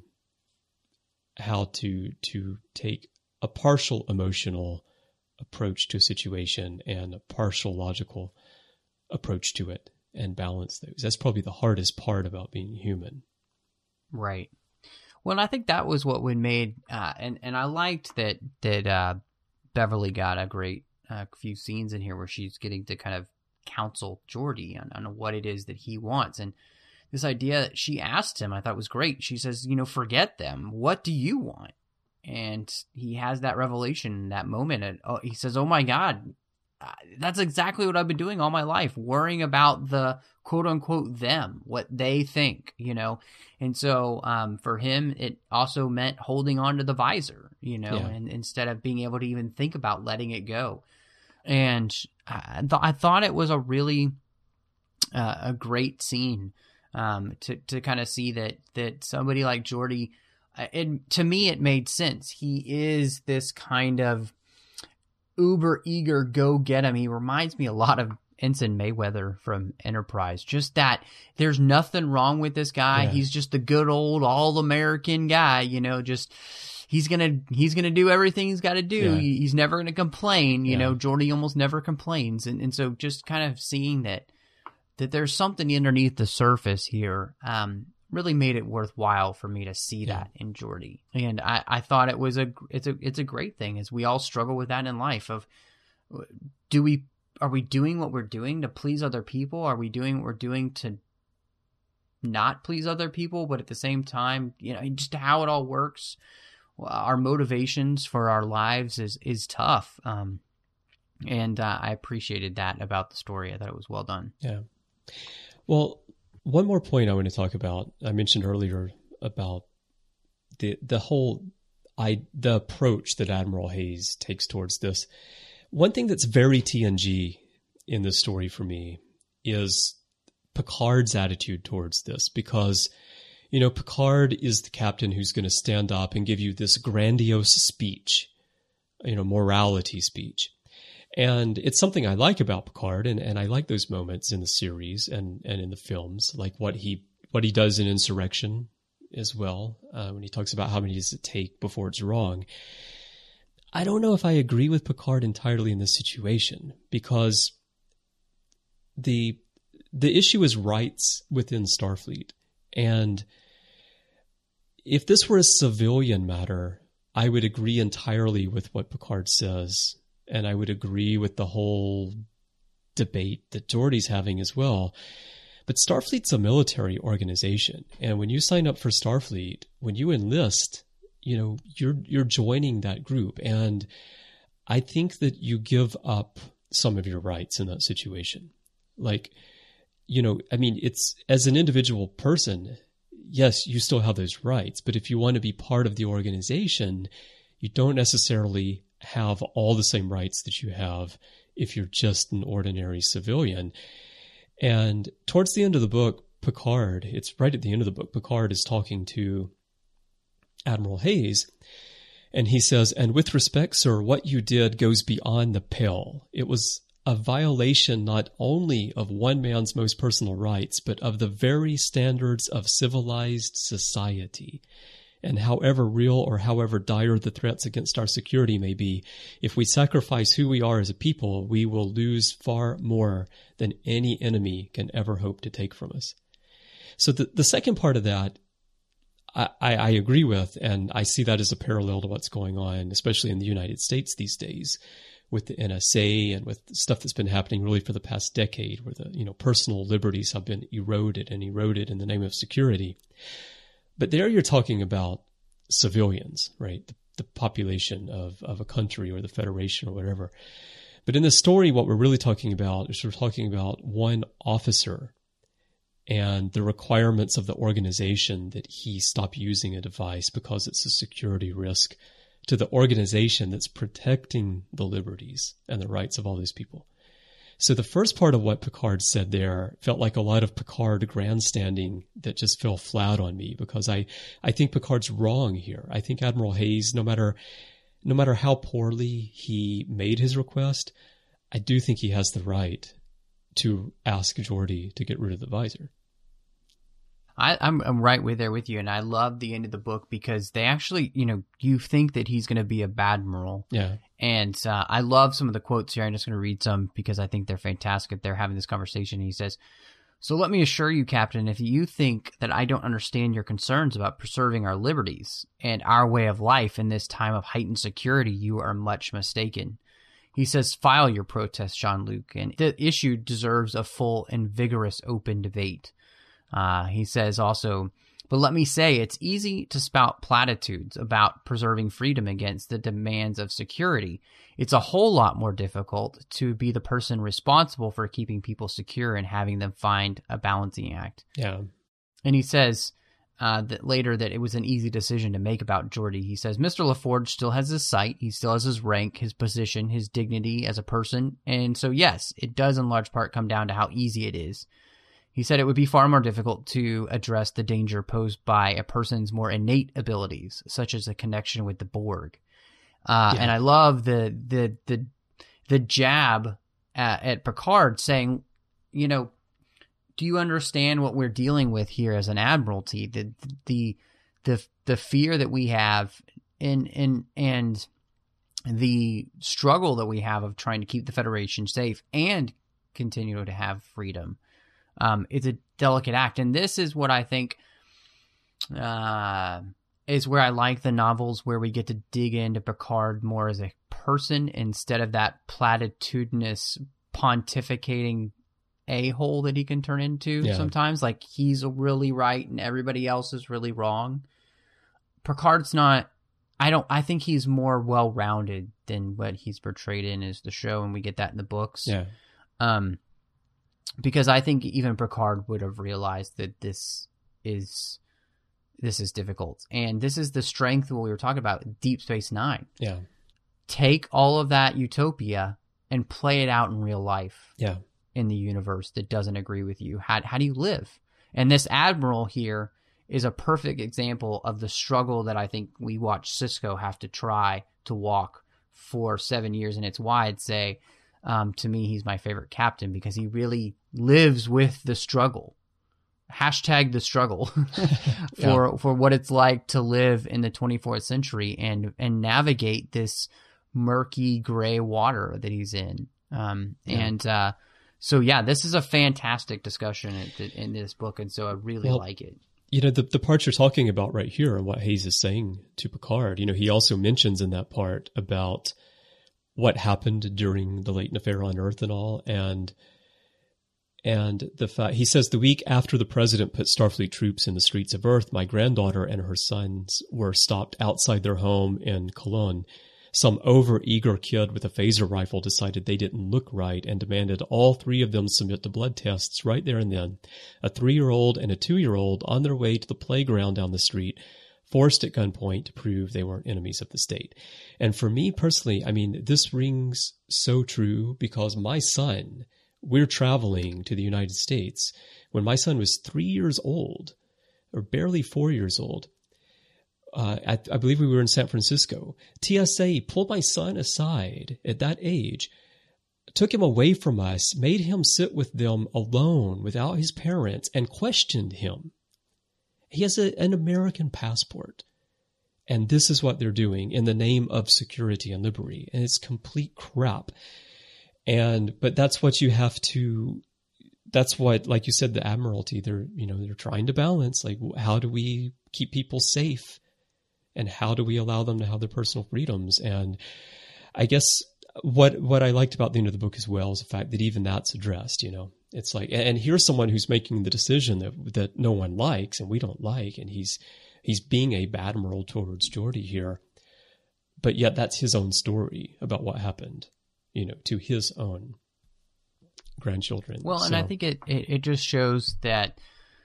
how to to take a partial emotional approach to a situation and a partial logical approach to it, and balance those. That's probably the hardest part about being human. Right. Well, and I think that was what would made, uh, and, and I liked that, that uh, Beverly got a great uh, few scenes in here where she's getting to kind of counsel Geordi on, on what it is that he wants. And this idea that she asked him, I thought was great. She says, you know, forget them. What do you want? And he has that revelation, that moment. And oh, he says, oh my God, that's exactly what I've been doing all my life, worrying about the quote unquote them, what they think, you know? And so um, for him, it also meant holding on to the visor, you know, yeah. and instead of being able to even think about letting it go. And I, th- I thought it was a really uh, a great scene um, to, to kind of see that, that somebody like Geordi, it, to me, it made sense. He is this kind of uber eager, go get him. He reminds me a lot of Ensign Mayweather from Enterprise. Just that there's nothing wrong with this guy. Yeah. He's just the good old all American guy, you know, just he's gonna he's gonna do everything he's got to do. Yeah. He's never gonna complain, you yeah. know. Geordi almost never complains, and and so just kind of seeing that that there's something underneath the surface here. Um, really made it worthwhile for me to see that yeah. in Geordi. And I, I thought it was a, it's a, it's a great thing, as we all struggle with that in life of, do we are we doing what we're doing to please other people? Are we doing what we're doing to not please other people? But at the same time, you know, just how it all works, our motivations for our lives is, is tough. Um, and uh, I appreciated that about the story. I thought it was well done. Yeah. Well, one more point I want to talk about. I mentioned earlier about the the whole I the approach that Admiral Hayes takes towards this. One thing that's very T N G in this story for me is Picard's attitude towards this, because, you know, Picard is the captain who's going to stand up and give you this grandiose speech, you know, morality speech. And it's something I like about Picard, and, and I like those moments in the series and, and in the films, like what he what he does in Insurrection as well, uh, when he talks about how many does it take before it's wrong. I don't know if I agree with Picard entirely in this situation, because the the issue is rights within Starfleet. And if this were a civilian matter, I would agree entirely with what Picard says. And I would agree with the whole debate that Geordi's having as well. But Starfleet's a military organization. And when you sign up for Starfleet, when you enlist, you know, you're you're joining that group. And I think that you give up some of your rights in that situation. Like, you know, I mean, it's as an individual person, yes, you still have those rights. But if you want to be part of the organization, you don't necessarily have all the same rights that you have if you're just an ordinary civilian. And towards the end of the book, Picard, it's right at the end of the book, Picard is talking to Admiral Hayes, and he says, "And with respect, sir, what you did goes beyond the pale. It was a violation not only of one man's most personal rights, but of the very standards of civilized society. And however real or however dire the threats against our security may be, if we sacrifice who we are as a people, we will lose far more than any enemy can ever hope to take from us." So the, the second part of that, I, I agree with, and I see that as a parallel to what's going on, especially in the United States these days, with the N S A and with stuff that's been happening really for the past decade, where the, you know, personal liberties have been eroded and eroded in the name of security. But there you're talking about civilians, right? The, the population of, of a country or the Federation or whatever. But in this story, what we're really talking about is we're talking about one officer and the requirements of the organization that he stop using a device because it's a security risk to the organization that's protecting the liberties and the rights of all these people. So the first part of what Picard said there felt like a lot of Picard grandstanding that just fell flat on me, because I, I think Picard's wrong here. I think Admiral Hayes, no matter no matter how poorly he made his request, I do think he has the right to ask Geordi to get rid of the visor. I, I'm I'm right with there with you, and I love the end of the book because they actually, you know, you think that he's going to be a bad admiral. Yeah. And uh, I love some of the quotes here. I'm just going to read some because I think they're fantastic. They're having this conversation. He says, "So let me assure you, Captain, if you think that I don't understand your concerns about preserving our liberties and our way of life in this time of heightened security, you are much mistaken." He says, "File your protest, Jean-Luc, and the issue deserves a full and vigorous open debate." Uh, he says also, "But let me say, it's easy to spout platitudes about preserving freedom against the demands of security. It's a whole lot more difficult to be the person responsible for keeping people secure and having them find a balancing act." Yeah. And he says uh, that later that it was an easy decision to make about Geordi. He says, "Mister LaForge still has his sight. He still has his rank, his position, his dignity as a person. And so, yes, it does in large part come down to how easy it is. He said it would be far more difficult to address the danger posed by a person's more innate abilities, such as a connection with the Borg." Uh, yeah. And I love the the the the jab at, at Picard saying, you know, do you understand what we're dealing with here as an admiralty? The the the the fear that we have in in and the struggle that we have of trying to keep the Federation safe and continue to have freedom. Um, it's a delicate act. And this is what I think uh, is where I like the novels where we get to dig into Picard more as a person instead of that platitudinous pontificating a-hole that he can turn into Yeah. sometimes. Like, he's really right and everybody else is really wrong. Picard's not, I don't, I think he's more well-rounded than what he's portrayed in as the show, and we get that in the books. Yeah. Um, because I think even Picard would have realized that this is, this is difficult. And this is the strength of what we were talking about, Deep Space Nine. Yeah. Take all of that utopia and play it out in real life. Yeah. In the universe that doesn't agree with you. How, how do you live? And this admiral here is a perfect example of the struggle that I think we watch Sisko have to try to walk for seven years. And it's why I'd say, um, to me, he's my favorite captain, because he really lives with the struggle. Hashtag the struggle for yeah. for what it's like to live in the twenty-fourth century and, and navigate this murky gray water that he's in. Um, yeah. And, uh, So, yeah, this is a fantastic discussion in, in this book, and so I really well, like it. You know, the, the part you're talking about right here and what Hayes is saying to Picard, you know, he also mentions in that part about what happened during the Leighton affair on Earth and all, and and the fact, he says, the week after the president put Starfleet troops in the streets of Earth, my granddaughter and her sons were stopped outside their home in Cologne. Some over-eager kid with a phaser rifle decided they didn't look right and demanded all three of them submit to blood tests right there and then. A three-year-old and a two-year-old on their way to the playground down the street, forced at gunpoint to prove they weren't enemies of the state. And for me personally, I mean, this rings so true because my son, we're traveling to the United States. When my son was three years old, or barely four years old, Uh, I, I believe we were in San Francisco. T S A pulled my son aside at that age, took him away from us, made him sit with them alone without his parents, and questioned him. He has a, an American passport. And this is what they're doing in the name of security and liberty. And it's complete crap. And, but that's what you have to, that's what, like you said, the Admiralty, they're, you know, they're trying to balance. Like, how do we keep people safe? And how do we allow them to have their personal freedoms? And I guess what what I liked about the end of the book as well is the fact that even that's addressed, you know. It's like, and here's someone who's making the decision that that no one likes and we don't like, and he's he's being a bad admiral towards Geordi here. But yet that's his own story about what happened, you know, to his own grandchildren. Well, so. And I think it, it, it just shows that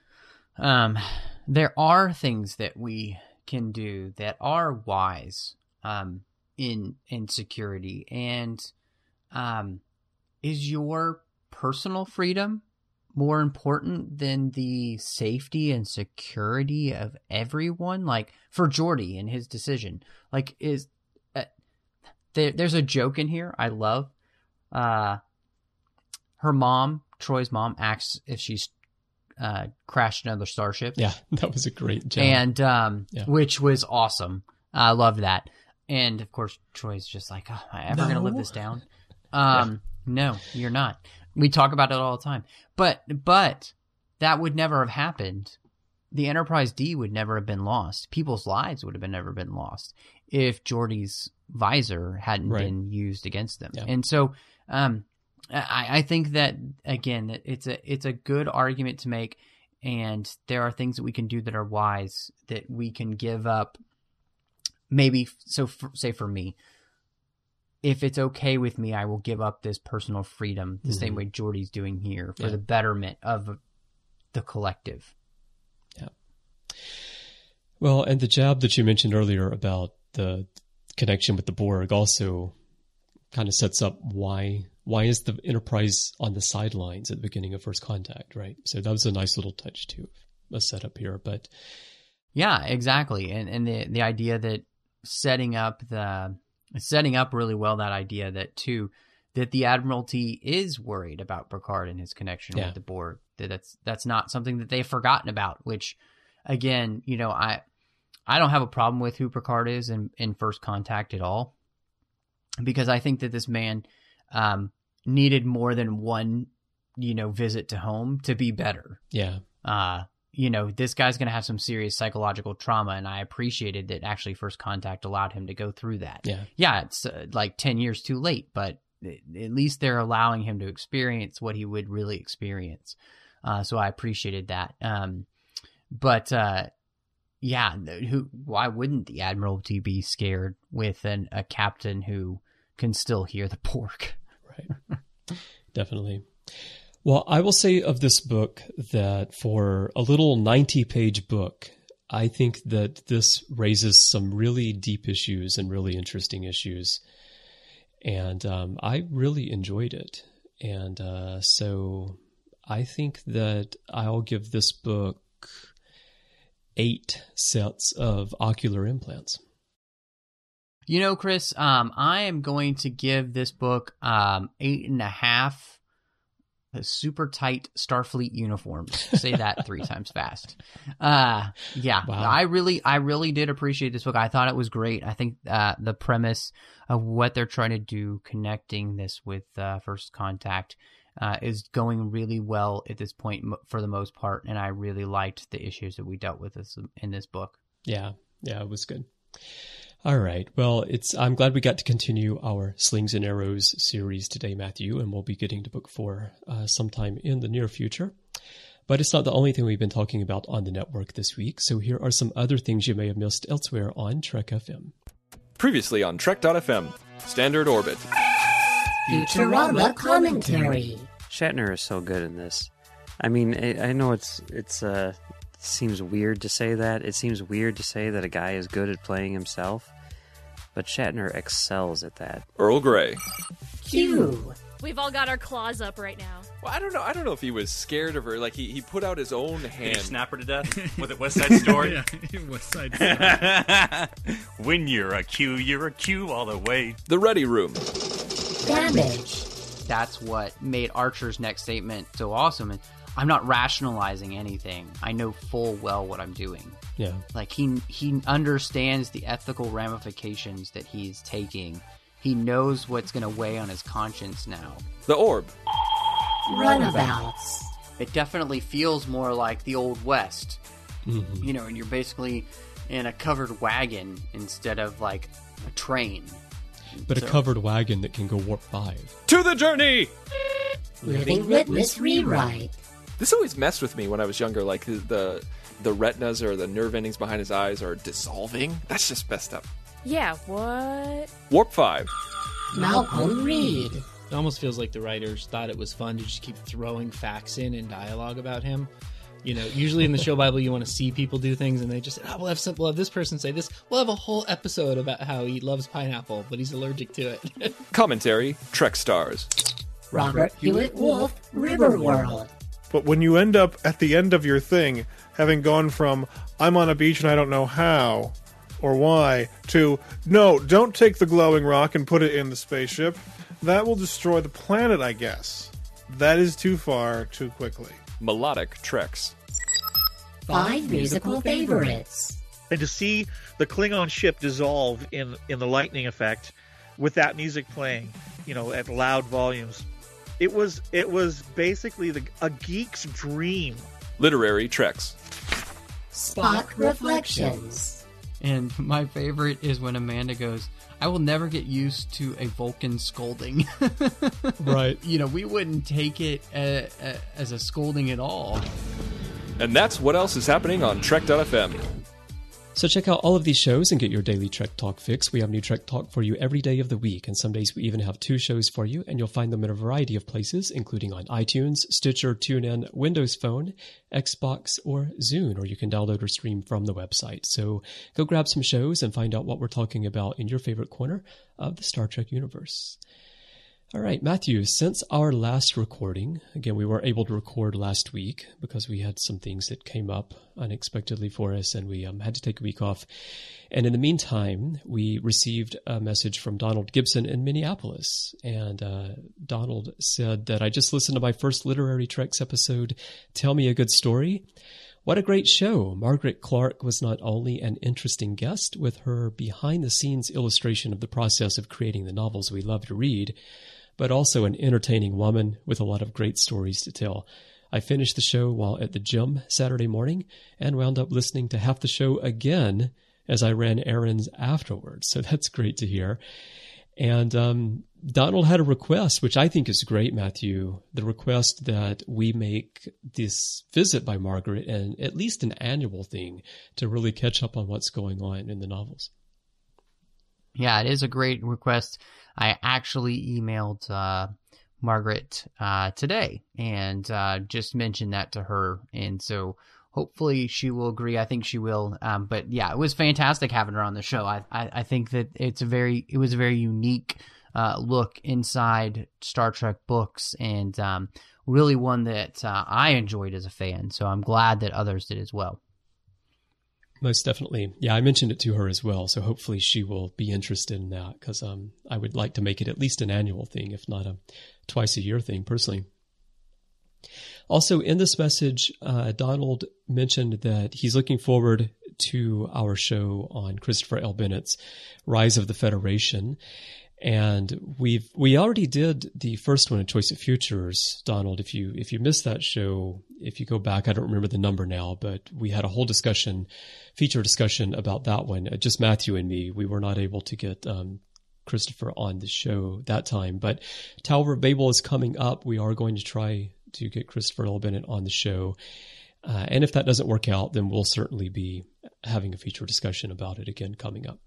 um, there are things that we can do that are wise um, in in security. And um, is your personal freedom more important than the safety and security of everyone? Like for Geordi and his decision, like is uh, there, there's a joke in here I love. Uh, her mom, Troy's mom, asks if she's Uh, crashed another starship. Yeah, that was a great job. And, um, yeah. which was awesome. I loved that. And of course, Troy's just like, oh, am I ever no. going to live this down? Um, yeah. No, you're not. We talk about it all the time. But, but that would never have happened. The Enterprise D would never have been lost. People's lives would have been never been lost if Geordi's visor hadn't right. been used against them. Yeah. And so, um, I, I think that, again, it's a it's a good argument to make, and there are things that we can do that are wise, that we can give up. Maybe, so for, say for me, if it's okay with me, I will give up this personal freedom the mm-hmm. same way Geordi's doing here for yeah. the betterment of the collective. Yeah. Well, and the jab that you mentioned earlier about the connection with the Borg also kind of sets up why why is the Enterprise on the sidelines at the beginning of First Contact, right? So that was a nice little touch too, a setup here. But yeah, exactly, and and the the idea that setting up the setting up really well that idea that too that the Admiralty is worried about Picard and his connection yeah. with the Borg. That that's that's not something that they've forgotten about. Which, again, you know, I I don't have a problem with who Picard is in in First Contact at all, because I think that this man um, needed more than one, you know, visit to home to be better. Yeah. Uh, you know, this guy's going to have some serious psychological trauma, and I appreciated that actually First Contact allowed him to go through that. Yeah. Yeah, it's uh, like ten years too late, but at least they're allowing him to experience what he would really experience. Uh, so I appreciated that. Um, but uh, yeah, who? Why wouldn't the Admiralty be scared with an, a captain who can still hear the pork? Right. Definitely. Well, I will say of this book that for a little ninety-page book, I think that this raises some really deep issues and really interesting issues. And um, I really enjoyed it. And uh, so I think that I'll give this book eight sets of ocular implants. You know, Chris, um, I am going to give this book um, eight and a half super tight Starfleet uniforms. Say that three times fast. Uh, yeah, wow. I really, I really did appreciate this book. I thought it was great. I think uh, the premise of what they're trying to do, connecting this with uh, First Contact, uh, is going really well at this point for the most part. And I really liked the issues that we dealt with this, in this book. Yeah, yeah, it was good. All right. Well, it's. I'm glad we got to continue our Slings and Arrows series today, Matthew, and we'll be getting to book four uh, sometime in the near future. But it's not the only thing we've been talking about on the network this week, so here are some other things you may have missed elsewhere on Trek F M. Previously on Trek dot F M, Standard Orbit. Futurama commentary. Shatner is so good in this. I mean, I, I know it's it's uh seems weird to say that. It seems weird to say that a guy is good at playing himself, but Shatner excels at that. Earl Grey. Q. We've all got our claws up right now. Well, I don't know. I don't know if he was scared of her. Like he, he put out his own hand. Did he snap her to death? Was it West Side Story? Yeah, West Side Story. When you're a Q, you're a Q all the way. The Ready Room. Damage. That's what made Archer's next statement so awesome. And I'm not rationalizing anything. I know full well what I'm doing. Yeah. Like he he understands the ethical ramifications that he's taking. He knows what's going to weigh on his conscience now. The Orb. Runabouts. It definitely feels more like the Old West. Mm-hmm. You know, and you're basically in a covered wagon instead of like a train. But so, a covered wagon that can go warp five. To the Journey! Living Witness rewrite. This always messed with me when I was younger. Like the, the the retinas or the nerve endings behind his eyes are dissolving. That's just messed up. Yeah, what? Warp five. Malcolm Reed. It almost feels like the writers thought it was fun to just keep throwing facts in and dialogue about him. You know, usually in the show Bible, you want to see people do things, and they just say, oh, we'll have, some, we'll have this person say this. We'll have a whole episode about how he loves pineapple, but he's allergic to it. Commentary, Trek Stars. Robert Hewitt Wolf, Riverworld. But when you end up at the end of your thing, having gone from, I'm on a beach and I don't know how or why, to, no, don't take the glowing rock and put it in the spaceship. That will destroy the planet, I guess. That is too far, too quickly. Melodic Treks. Five musical favorites. And to see the Klingon ship dissolve in, in the lightning effect with that music playing, you know, at loud volumes. It was it was basically the, a geek's dream. Literary Treks. Spock Reflections. And my favorite is when Amanda goes, I will never get used to a Vulcan scolding. Right. You know, we wouldn't take it uh, uh, as a scolding at all. And that's what else is happening on Trek dot F M. So check out all of these shows and get your daily Trek Talk fix. We have new Trek Talk for you every day of the week, and some days we even have two shows for you, and you'll find them in a variety of places, including on iTunes, Stitcher, TuneIn, Windows Phone, Xbox, or Zune, or you can download or stream from the website. So go grab some shows and find out what we're talking about in your favorite corner of the Star Trek universe. All right, Matthew, since our last recording, again, we weren't able to record last week because we had some things that came up unexpectedly for us, and we um, had to take a week off. And in the meantime, we received a message from Donald Gibson in Minneapolis. And uh, Donald said that I just listened to my first Literary Treks episode, Tell Me a Good Story. What a great show. Margaret Clark was not only an interesting guest with her behind-the-scenes illustration of the process of creating the novels we love to read, but also an entertaining woman with a lot of great stories to tell. I finished the show while at the gym Saturday morning and wound up listening to half the show again as I ran errands afterwards. So that's great to hear. And um, Donald had a request, which I think is great, Matthew, the request that we make this visit by Margaret and at least an annual thing to really catch up on what's going on in the novels. Yeah, it is a great request. I actually emailed uh, Margaret uh, today and uh, just mentioned that to her. And so hopefully she will agree. I think she will. Um, but yeah, it was fantastic having her on the show. I, I, I think that it's a very, it was a very unique uh, look inside Star Trek books, and um, really one that uh, I enjoyed as a fan. So I'm glad that others did as well. Most definitely. Yeah, I mentioned it to her as well. So hopefully she will be interested in that, because um, I would like to make it at least an annual thing, if not a twice a year thing personally. Also, in this message, uh, Donald mentioned that he's looking forward to our show on Christopher L. Bennett's Rise of the Federation. And we've we already did the first one, A Choice of Futures, Donald. If you if you missed that show, if you go back, I don't remember the number now, but we had a whole discussion, feature discussion about that one. Just Matthew and me. We were not able to get um, Christopher on the show that time. But Tower of Babel is coming up. We are going to try to get Christopher L. Bennett on the show. Uh, and if that doesn't work out, then we'll certainly be having a feature discussion about it again coming up.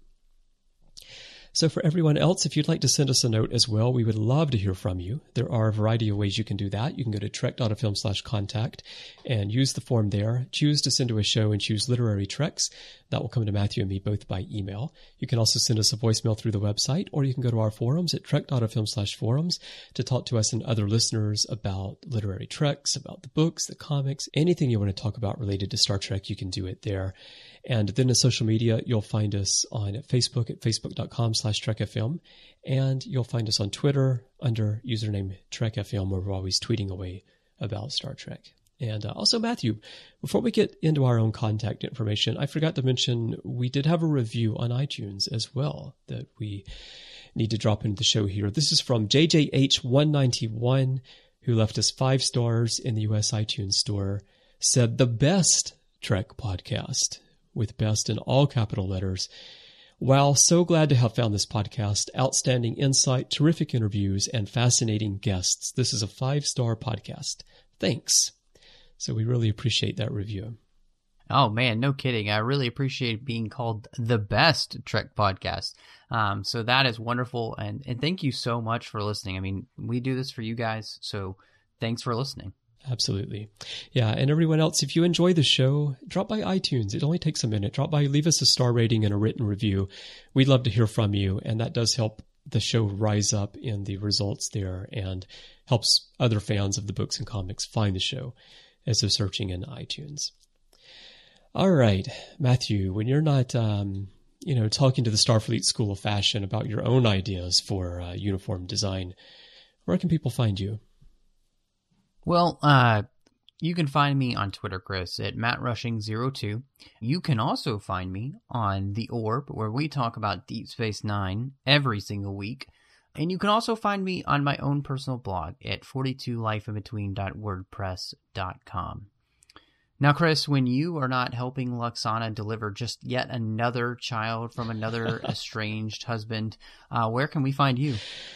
So for everyone else, if you'd like to send us a note as well, we would love to hear from you. There are a variety of ways you can do that. You can go to trek.fm slash contact and use the form there. Choose to send to a show and choose Literary Treks. That will come to Matthew and me both by email. You can also send us a voicemail through the website, or you can go to our forums at trek.fm slash forums to talk to us and other listeners about Literary Treks, about the books, the comics, anything you want to talk about related to Star Trek, you can do it there. And then in social media, you'll find us on Facebook at facebook.com slash trekfm. And you'll find us on Twitter under username trekfm, where we're always tweeting away about Star Trek. And uh, also, Matthew, before we get into our own contact information, I forgot to mention we did have a review on iTunes as well that we need to drop into the show here. This is from J J H one ninety-one, who left us five stars in the U S iTunes store, said the best Trek podcast, with best in all capital letters. Wow, so glad to have found this podcast. Outstanding insight, terrific interviews, and fascinating guests. This is a five-star podcast. Thanks. So we really appreciate that review. Oh, man, no kidding. I really appreciate being called the best Trek podcast. Um, so that is wonderful. And, and thank you so much for listening. I mean, we do this for you guys, so thanks for listening. Absolutely. Yeah. And everyone else, if you enjoy the show, drop by iTunes. It only takes a minute. Drop by, leave us a star rating and a written review. We'd love to hear from you. And that does help the show rise up in the results there and helps other fans of the books and comics find the show as they're searching in iTunes. All right, Matthew, when you're not, um, you know, talking to the Starfleet School of Fashion about your own ideas for uh, uniform design, where can people find you? Well, uh, you can find me on Twitter, Chris, at Matt Rushing zero two. You can also find me on The Orb, where we talk about Deep Space Nine every single week. And you can also find me on my own personal blog at forty-two life in between dot wordpress dot com. Now, Chris, when you are not helping Lwaxana deliver just yet another child from another estranged husband, uh, where can we find you?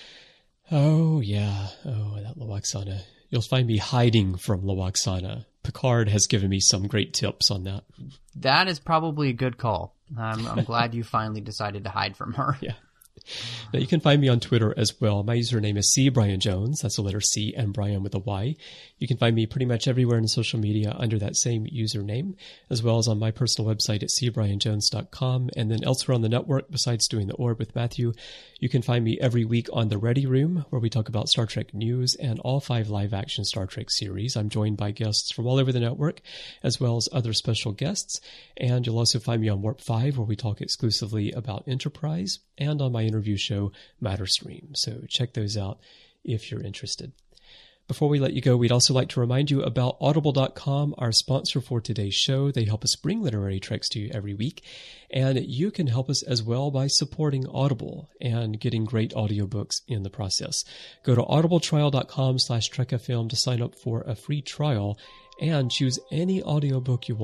Oh, yeah. Oh, that Lwaxana. You'll find me hiding from Lwaxana. Picard has given me some great tips on that. That is probably a good call. I'm, I'm glad you finally decided to hide from her. Yeah. Now, you can find me on Twitter as well. My username is C. Brian Jones. That's the letter C and Brian with a Y. You can find me pretty much everywhere in social media under that same username, as well as on my personal website at c brian jones dot com. And then elsewhere on the network, besides doing The Orb with Matthew, you can find me every week on The Ready Room, where we talk about Star Trek news and all five live-action Star Trek series. I'm joined by guests from all over the network, as well as other special guests. And you'll also find me on Warp five, where we talk exclusively about Enterprise, and on my interview show, MatterStream. So check those out if you're interested. Before we let you go, we'd also like to remind you about audible dot com, our sponsor for today's show. They help us bring Literary Treks to you every week. And you can help us as well by supporting Audible and getting great audiobooks in the process. Go to audibletrial.com slash trekfm to sign up for a free trial and choose any audiobook you want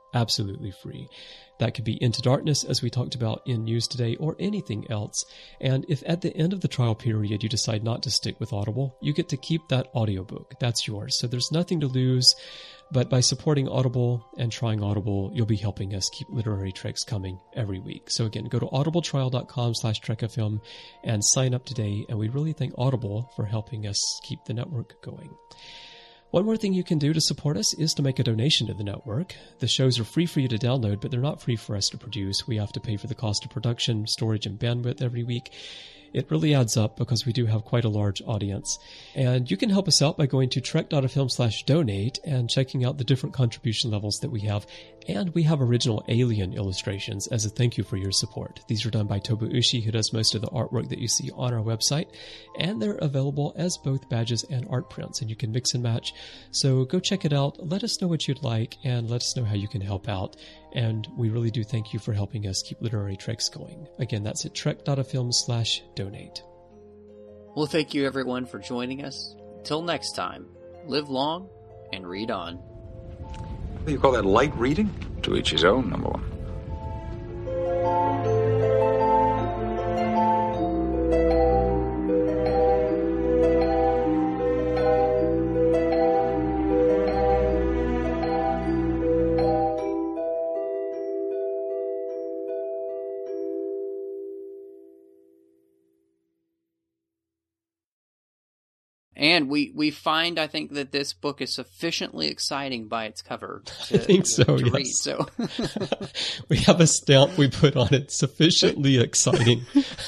absolutely free. That could be Into Darkness, as we talked about in news today, or anything else. And if at the end of the trial period you decide not to stick with Audible, you get to keep that audiobook. That's yours. So there's nothing to lose. But by supporting Audible and trying Audible, you'll be helping us keep Literary Treks coming every week. So again, go to audibletrial.com slash trekfm and sign up today. And we really thank Audible for helping us keep the network going. One more thing you can do to support us is to make a donation to the network. The shows are free for you to download, but they're not free for us to produce. We have to pay for the cost of production, storage, and bandwidth every week. It really adds up because we do have quite a large audience. And you can help us out by going to trek.fm slash donate and checking out the different contribution levels that we have. And we have original Alien illustrations as a thank you for your support. These are done by Tobu Ushi, who does most of the artwork that you see on our website. And they're available as both badges and art prints, and you can mix and match. So go check it out. Let us know what you'd like, and let us know how you can help out. And we really do thank you for helping us keep Literary Treks going. Again, that's at trek.fm slash donate. Well, thank you everyone for joining us. Till next time, live long and read on. What do you call that, light reading? To each his own, number one. And we, we find, I think, that this book is sufficiently exciting by its cover. To, I think so, to yes. read, so. We have a stamp we put on it, sufficiently exciting.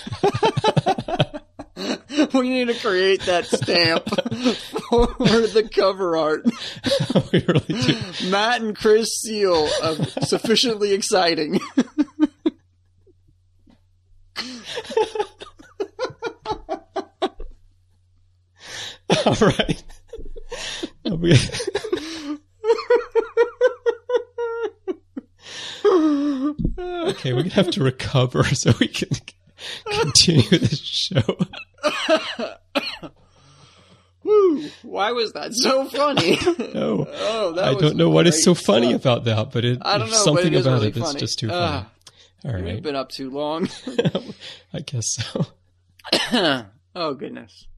We need to create that stamp for the cover art. We really do. Matt and Chris Seal of sufficiently exciting. All right. We... Okay, we're going to have to recover so we can continue this show. Woo! Why was that so funny? No, oh, that I was don't know what is so funny stuff. about that, but it, I don't know, something but it is about really it that's funny. just too funny. Uh, All right. We've been up too long. I guess so. Oh, goodness.